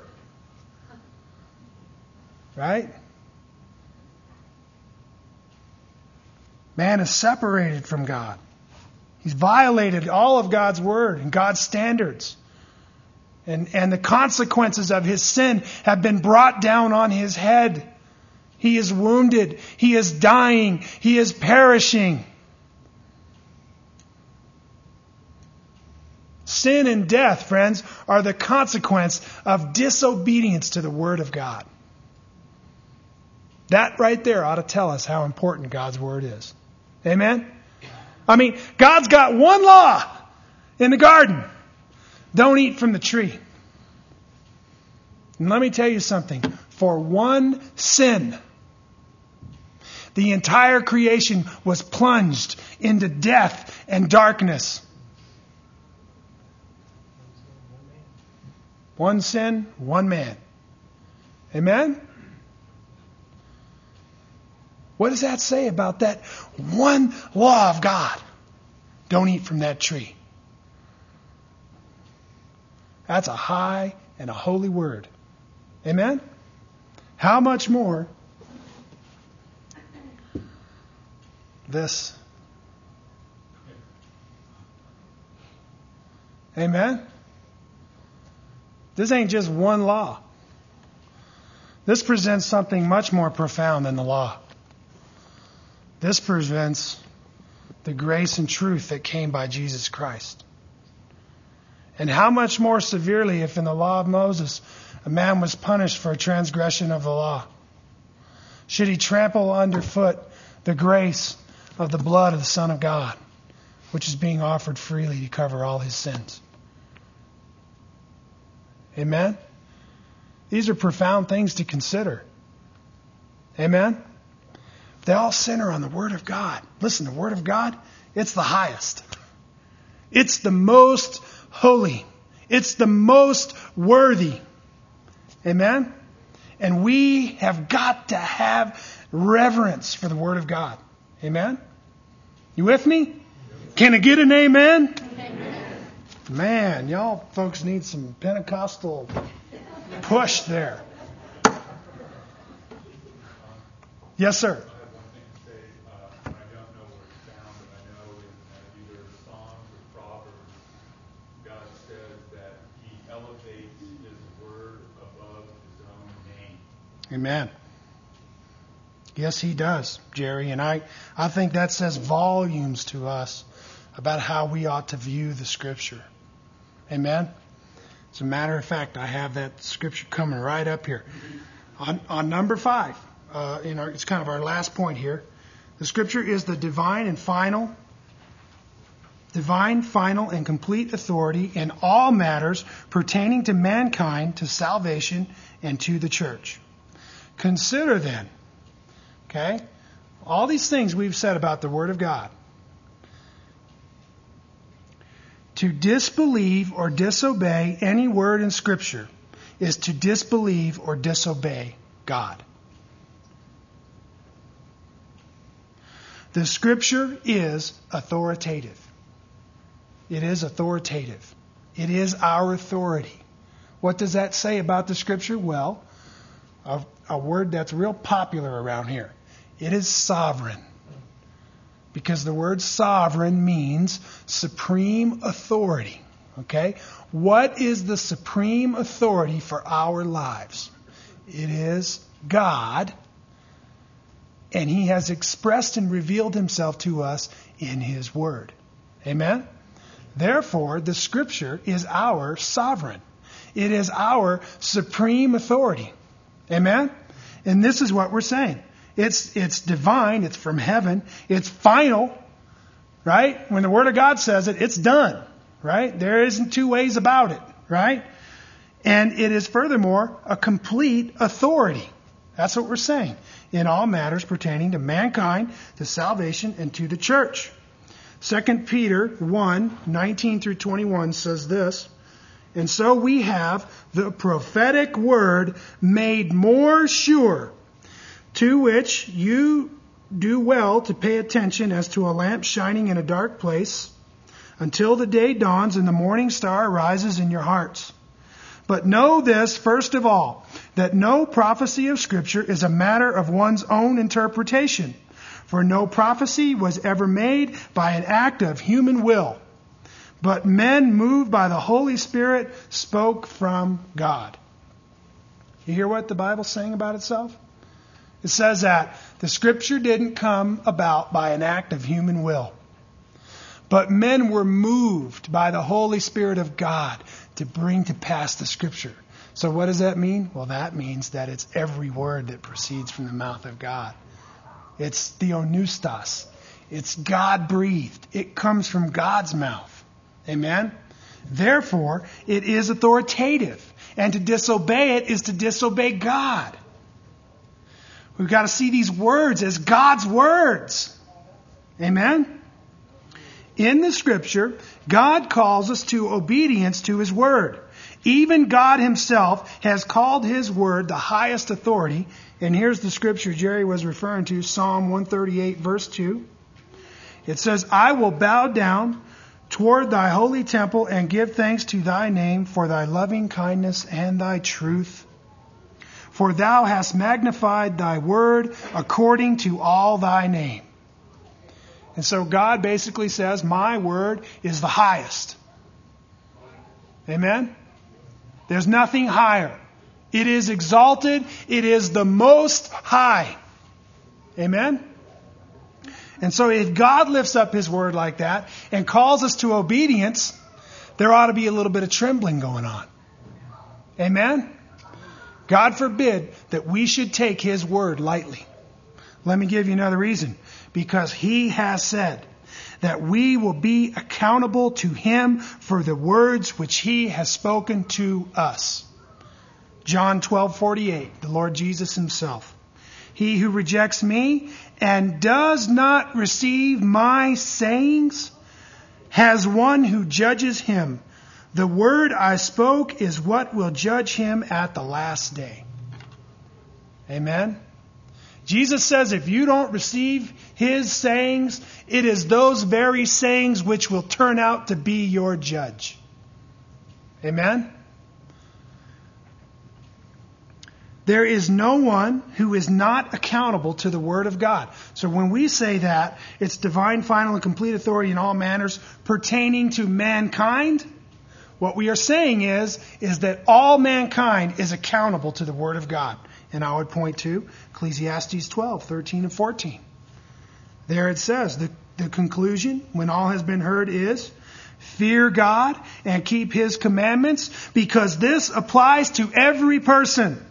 Right? Man is separated from God. He's violated all of God's word and God's standards. And the consequences of his sin have been brought down on his head. He is wounded. He is dying. He is perishing. Sin and death, friends, are the consequence of disobedience to the Word of God. That right there ought to tell us how important God's Word is. Amen? I mean, God's got one law in the garden. Don't eat from the tree. And let me tell you something. For one sin, the entire creation was plunged into death and darkness. One sin, one man. Amen? What does that say about that one law of God? Don't eat from that tree. That's a high and a holy word. Amen? How much more this? Amen? This ain't just one law. This presents something much more profound than the law. This presents the grace and truth that came by Jesus Christ. And how much more severely if in the law of Moses a man was punished for a transgression of the law? Should he trample underfoot the grace of the blood of the Son of God, which is being offered freely to cover all his sins? Amen? These are profound things to consider. Amen? They all center on the Word of God. Listen, the Word of God, it's the highest. It's the most holy. It's the most worthy. Amen? And we have got to have reverence for the Word of God. Amen? You with me? Can I get an amen? Amen. Man, y'all folks need some Pentecostal push there. Yes, sir. Amen. Yes, He does, Jerry. And I think that says volumes to us about how we ought to view the Scripture. Amen. As a matter of fact, I have that Scripture coming right up here. On number 5, it's kind of our last point here. The Scripture is the divine, final, and complete authority in all matters pertaining to mankind, to salvation, and to the church. Consider then, okay, all these things we've said about the Word of God. To disbelieve or disobey any word in Scripture is to disbelieve or disobey God. The Scripture is authoritative. It is authoritative. It is our authority. What does that say about the Scripture? Well, a word that's real popular around here. It is sovereign. Because the word sovereign means supreme authority. Okay? What is the supreme authority for our lives? It is God. And He has expressed and revealed Himself to us in His Word. Amen? Therefore, the Scripture is our sovereign. It is our supreme authority. Amen? And this is what we're saying. It's divine. It's from heaven. It's final. Right? When the Word of God says it, it's done. Right? There isn't two ways about it. Right? And it is furthermore a complete authority. That's what we're saying. In all matters pertaining to mankind, to salvation, and to the church. 2 Peter 1:19-21 says this, and so we have the prophetic word made more sure, to which you do well to pay attention as to a lamp shining in a dark place, until the day dawns and the morning star arises in your hearts. But know this, first of all, that no prophecy of Scripture is a matter of one's own interpretation. For no prophecy was ever made by an act of human will. But men moved by the Holy Spirit spoke from God. You hear what the Bible's saying about itself? It says that the Scripture didn't come about by an act of human will. But men were moved by the Holy Spirit of God to bring to pass the Scripture. So what does that mean? Well, that means that it's every word that proceeds from the mouth of God. It's theopneustos. It's God-breathed. It comes from God's mouth. Amen? Therefore, it is authoritative. And to disobey it is to disobey God. We've got to see these words as God's words. Amen? In the Scripture, God calls us to obedience to His Word. Even God Himself has called His Word the highest authority. And here's the Scripture Jerry was referring to, Psalm 138, verse 2. It says, I will bow down toward Thy holy temple and give thanks to Thy name for Thy loving kindness and Thy truth. For Thou hast magnified Thy word according to all Thy name. And so God basically says, my word is the highest. Amen? There's nothing higher. It is exalted. It is the most high. Amen? And so if God lifts up His word like that and calls us to obedience, there ought to be a little bit of trembling going on. Amen? God forbid that we should take His word lightly. Let me give you another reason. Because He has said that we will be accountable to Him for the words which He has spoken to us. John 12:48, the Lord Jesus Himself. He who rejects me and does not receive my sayings has one who judges him. The word I spoke is what will judge him at the last day. Amen? Jesus says if you don't receive His sayings, it is those very sayings which will turn out to be your judge. Amen? There is no one who is not accountable to the Word of God. So when we say that, it's divine, final, and complete authority in all manners pertaining to mankind. What we are saying is that all mankind is accountable to the Word of God. And I would point to Ecclesiastes 12:13 and 14. There it says, the conclusion, when all has been heard, is fear God and keep His commandments, because this applies to every person.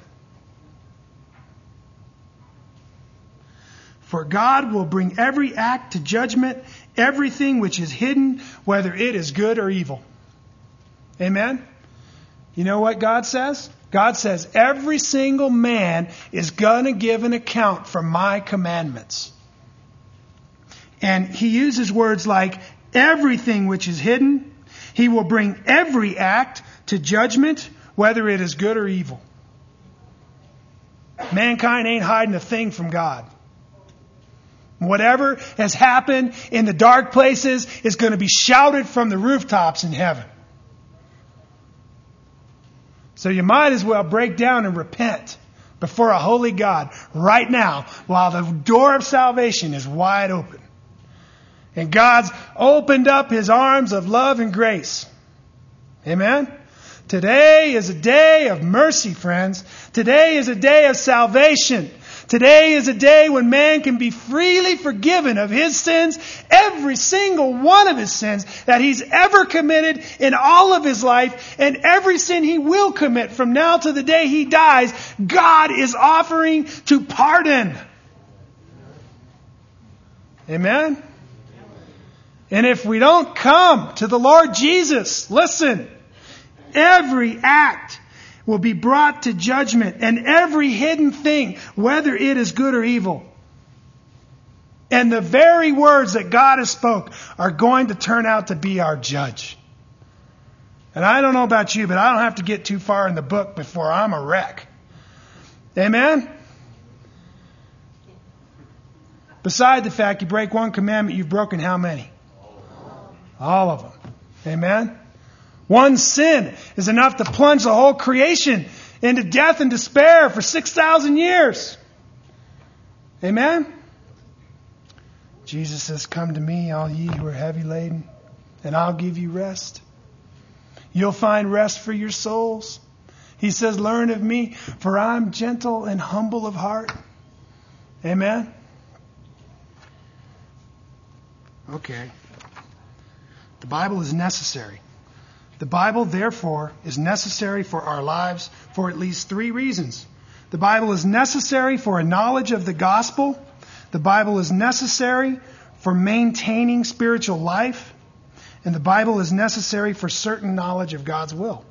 For God will bring every act to judgment, everything which is hidden, whether it is good or evil. Amen? You know what God says? God says every single man is going to give an account for my commandments. And He uses words like everything which is hidden, He will bring every act to judgment, whether it is good or evil. Mankind ain't hiding a thing from God. Whatever has happened in the dark places is going to be shouted from the rooftops in heaven. So you might as well break down and repent before a holy God right now while the door of salvation is wide open. And God's opened up His arms of love and grace. Amen? Today is a day of mercy, friends. Today is a day of salvation. Today is a day when man can be freely forgiven of his sins, every single one of his sins that he's ever committed in all of his life, and every sin he will commit from now to the day he dies, God is offering to pardon. Amen? And if we don't come to the Lord Jesus, listen, every act will be brought to judgment, and every hidden thing, whether it is good or evil. And the very words that God has spoke are going to turn out to be our judge. And I don't know about you, but I don't have to get too far in the book before I'm a wreck. Amen? Beside the fact you break one commandment, you've broken how many? All of them. Amen? One sin is enough to plunge the whole creation into death and despair for 6,000 years. Amen? Jesus says, "Come to me, all ye who are heavy laden, and I'll give you rest." You'll find rest for your souls. He says, "Learn of me, for I'm gentle and humble of heart." Amen? Okay. The Bible is necessary. The Bible, therefore, is necessary for our lives for at least 3 reasons. The Bible is necessary for a knowledge of the gospel. The Bible is necessary for maintaining spiritual life. And the Bible is necessary for certain knowledge of God's will.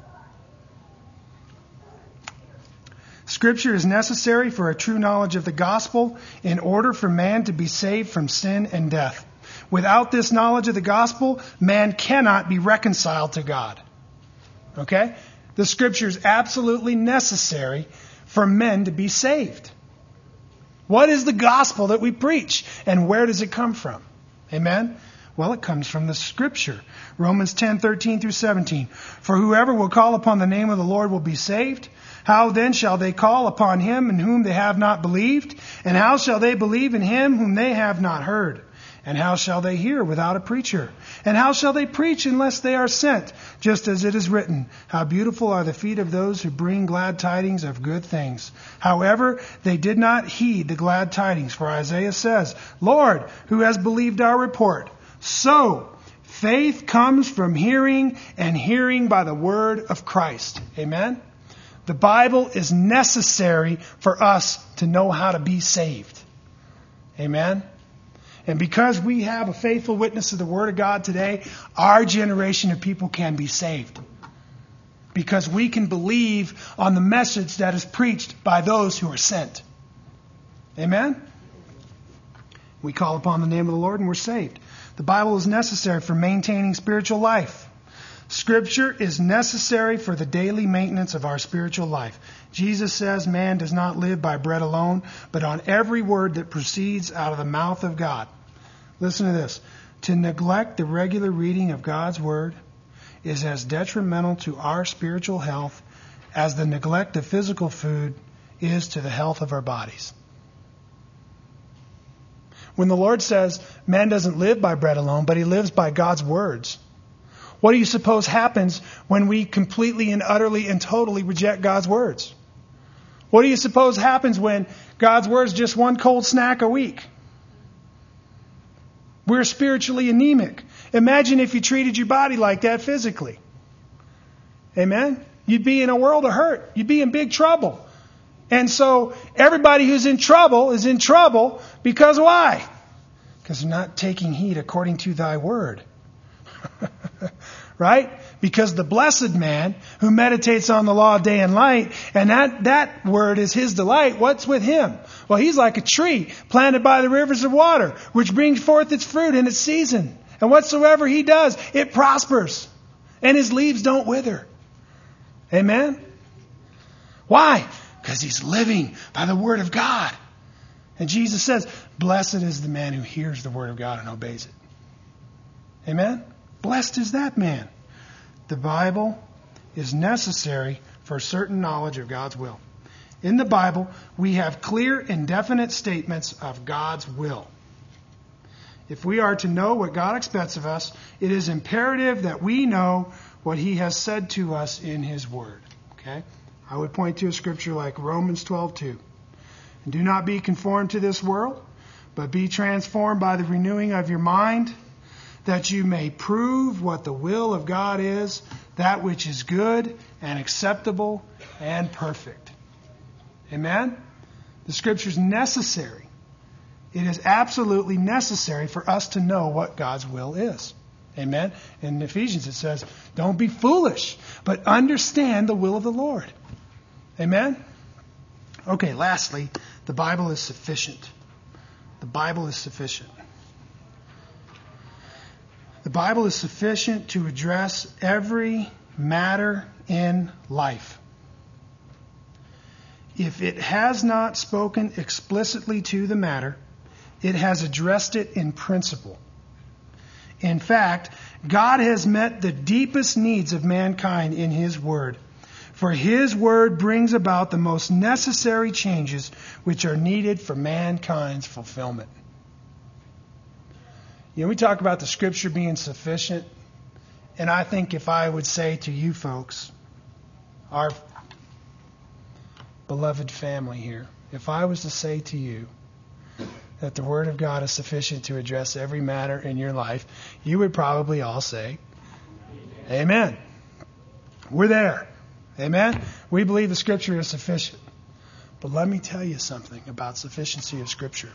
Scripture is necessary for a true knowledge of the gospel in order for man to be saved from sin and death. Without this knowledge of the gospel, man cannot be reconciled to God. Okay? The Scripture is absolutely necessary for men to be saved. What is the gospel that we preach? And where does it come from? Amen? Well, it comes from the Scripture. Romans 10:13 through 17. "For whoever will call upon the name of the Lord will be saved. How then shall they call upon him in whom they have not believed? And how shall they believe in him whom they have not heard? And how shall they hear without a preacher? And how shall they preach unless they are sent? Just as it is written, how beautiful are the feet of those who bring glad tidings of good things. However, they did not heed the glad tidings. For Isaiah says, Lord, who has believed our report? So, faith comes from hearing, and hearing by the word of Christ." Amen? The Bible is necessary for us to know how to be saved. Amen? And because we have a faithful witness of the Word of God today, our generation of people can be saved. Because we can believe on the message that is preached by those who are sent. Amen? We call upon the name of the Lord and we're saved. The Bible is necessary for maintaining spiritual life. Scripture is necessary for the daily maintenance of our spiritual life. Jesus says man does not live by bread alone, but on every word that proceeds out of the mouth of God. Listen to this. To neglect the regular reading of God's Word is as detrimental to our spiritual health as the neglect of physical food is to the health of our bodies. When the Lord says man doesn't live by bread alone, but he lives by God's words, what do you suppose happens when we completely and utterly and totally reject God's words? What do you suppose happens when God's Word is just one cold snack a week? We're spiritually anemic. Imagine if you treated your body like that physically. Amen? You'd be in a world of hurt. You'd be in big trouble. And so everybody who's in trouble is in trouble because why? Because they're not taking heed according to thy word. Right? Because the blessed man who meditates on the law day and night, and that word is his delight, what's with him? Well, he's like a tree planted by the rivers of water, which brings forth its fruit in its season. And whatsoever he does, it prospers. And his leaves don't wither. Amen? Why? Because he's living by the Word of God. And Jesus says, blessed is the man who hears the Word of God and obeys it. Amen? Blessed is that man. The Bible is necessary for certain knowledge of God's will. In the Bible, we have clear and definite statements of God's will. If we are to know what God expects of us, it is imperative that we know what He has said to us in His Word. Okay? I would point to a scripture like Romans 12:2. And do not be conformed to this world, but be transformed by the renewing of your mind, that you may prove what the will of God is, that which is good and acceptable and perfect. Amen? The scripture is necessary. It is absolutely necessary for us to know what God's will is. Amen? In Ephesians it says, don't be foolish, but understand the will of the Lord. Amen? Okay, lastly, the Bible is sufficient. The Bible is sufficient. The Bible is sufficient to address every matter in life. If it has not spoken explicitly to the matter, it has addressed it in principle. In fact, God has met the deepest needs of mankind in His Word. For His Word brings about the most necessary changes which are needed for mankind's fulfillment. You know, we talk about the Scripture being sufficient, and I think if I would say to you folks, our beloved family here, if I was to say to you that the Word of God is sufficient to address every matter in your life, you would probably all say, Amen. We're there. Amen? We believe the Scripture is sufficient. But let me tell you something about sufficiency of Scripture.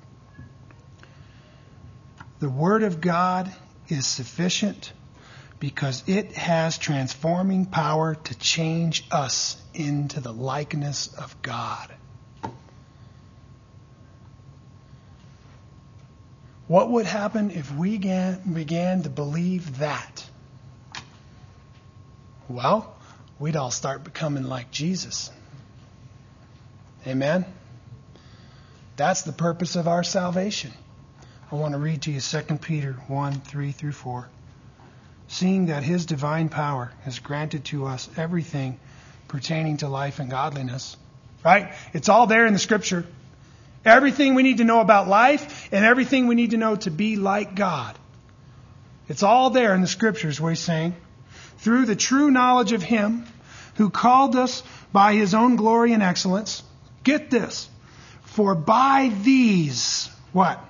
The Word of God is sufficient because it has transforming power to change us into the likeness of God. What would happen if we began to believe that? Well, we'd all start becoming like Jesus. Amen? That's the purpose of our salvation. I want to read to you 2 Peter 1:3-4. Seeing that His divine power has granted to us everything pertaining to life and godliness. Right? It's all there in the Scripture. Everything we need to know about life and everything we need to know to be like God. It's all there in the Scriptures where He's saying, through the true knowledge of Him who called us by His own glory and excellence. Get this. For by these, what?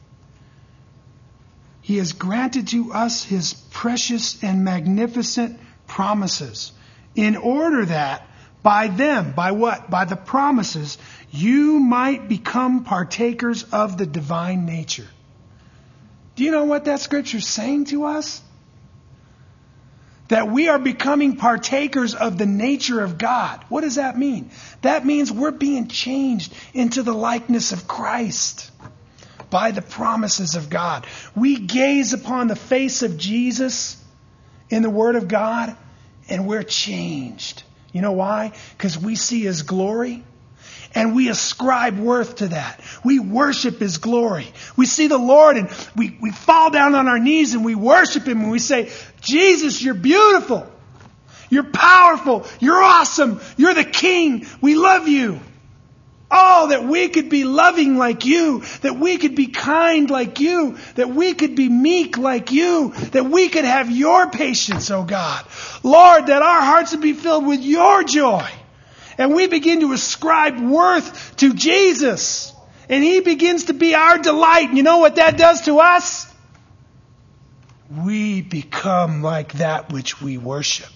He has granted to us His precious and magnificent promises, in order that by them, by what? By the promises, you might become partakers of the divine nature. Do you know what that scripture is saying to us? That we are becoming partakers of the nature of God. What does that mean? That means we're being changed into the likeness of Christ by the promises of God. We gaze upon the face of Jesus in the Word of God and we're changed. You know why? Because we see His glory and we ascribe worth to that. We worship His glory. We see the Lord and we fall down on our knees and we worship Him and we say, Jesus, you're beautiful. You're powerful. You're awesome. You're the King. We love you. Oh, that we could be loving like you, that we could be kind like you, that we could be meek like you, that we could have your patience, oh God. Lord, that our hearts would be filled with your joy. And we begin to ascribe worth to Jesus. And He begins to be our delight. And you know what that does to us? We become like that which we worship.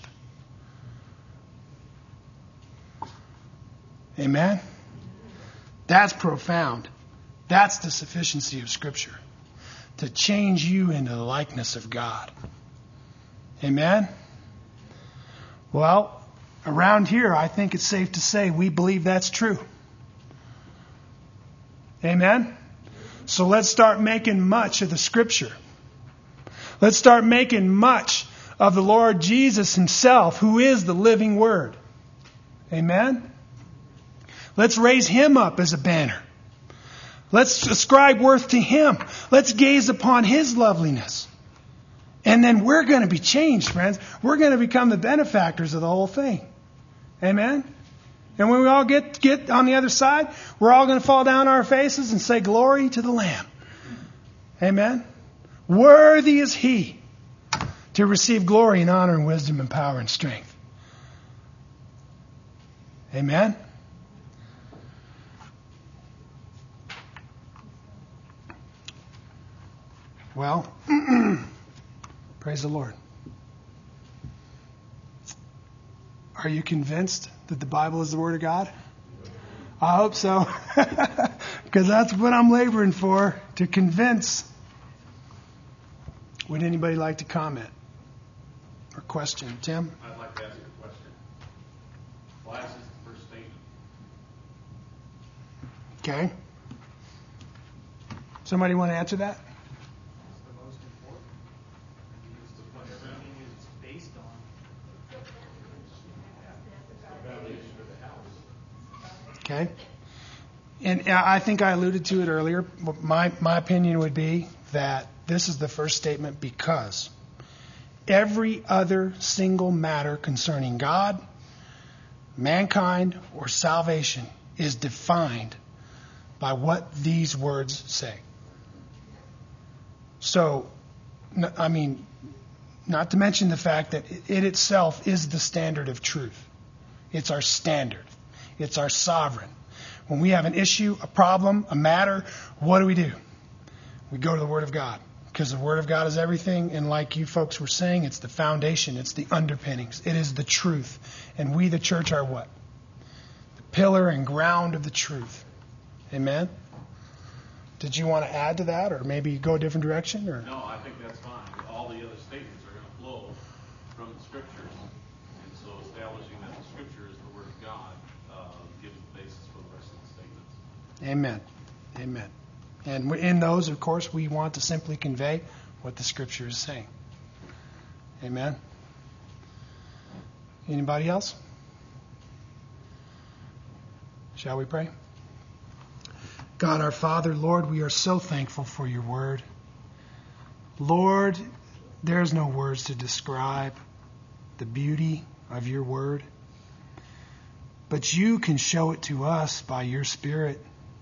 Amen? That's profound. That's the sufficiency of Scripture. To change you into the likeness of God. Amen? Well, around here, I think it's safe to say we believe that's true. Amen? So let's start making much of the Scripture. Let's start making much of the Lord Jesus himself, who is the living Word. Amen? Let's raise him up as a banner. Let's ascribe worth to him. Let's gaze upon his loveliness. And then we're going to be changed, friends. We're going to become the benefactors of the whole thing. Amen? And when we all get on the other side, we're all going to fall down on our faces and say, glory to the Lamb. Amen? Worthy is he to receive glory and honor and wisdom and power and strength. Amen? Well, praise the Lord. Are you convinced that the Bible is the Word of God? I hope so. Because that's what I'm laboring for, to convince. Would anybody like to comment or question? Tim? I'd like to ask you a question. Why is this the first statement? Okay. Somebody want to answer that? It's the most important. It's what everything is based on. The foundation of the house. Okay. And I think I alluded to it earlier. My opinion would be that this is the first statement because every other single matter concerning God, mankind, or salvation is defined by what these words say. So, I mean, not to mention the fact that it itself is the standard of truth. It's our standard. It's our sovereign. When we have an issue, a problem, a matter, what do? We go to the Word of God. Because the Word of God is everything, and like you folks were saying, it's the foundation, it's the underpinnings, it is the truth. And we, the church, are what? The pillar and ground of the truth. Amen? Did you want to add to that, or maybe go a different direction? Or? No, I think that's fine. All the other statements are going to flow from the Scriptures. And so establishing that the Scripture is the Word of God gives the basis for the rest of the statements. Amen. Amen. And in those, of course, we want to simply convey what the Scripture is saying. Amen. Anybody else? Shall we pray? God our Father, Lord, we are so thankful for your word. Lord, there's no words to describe the beauty of your word, but you can show it to us by your Spirit.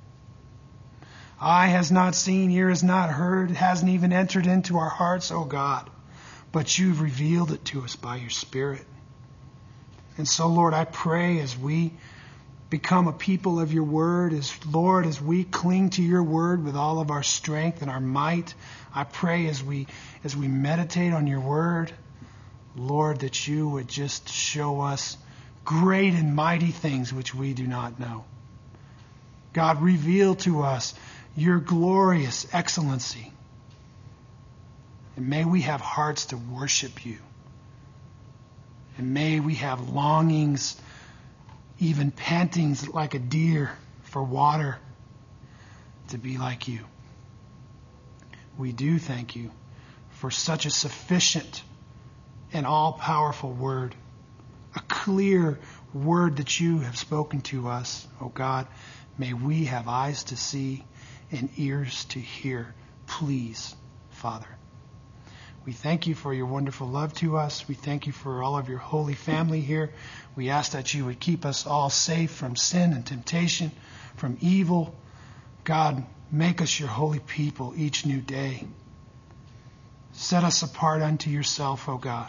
Eye has not seen, ear has not heard, it hasn't even entered into our hearts, O God, but you've revealed it to us by your Spirit. And so, Lord, I pray as we become a people of your word, as we cling to your word with all of our strength and our might, I pray as we meditate on your word, Lord, that you would just show us great and mighty things which we do not know. God, reveal to us your glorious excellency. And may we have hearts to worship you. And may we have longings, even pantings like a deer for water, to be like you. We do thank you for such a sufficient and all-powerful word, a clear word that you have spoken to us. Oh God, may we have eyes to see and ears to hear. Please, Father. We thank you for your wonderful love to us. We thank you for all of your holy family here. We ask that you would keep us all safe from sin and temptation, from evil. God, make us your holy people each new day. Set us apart unto yourself, O God.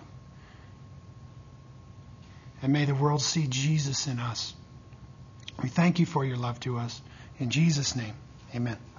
And may the world see Jesus in us. We thank you for your love to us. In Jesus' name, amen.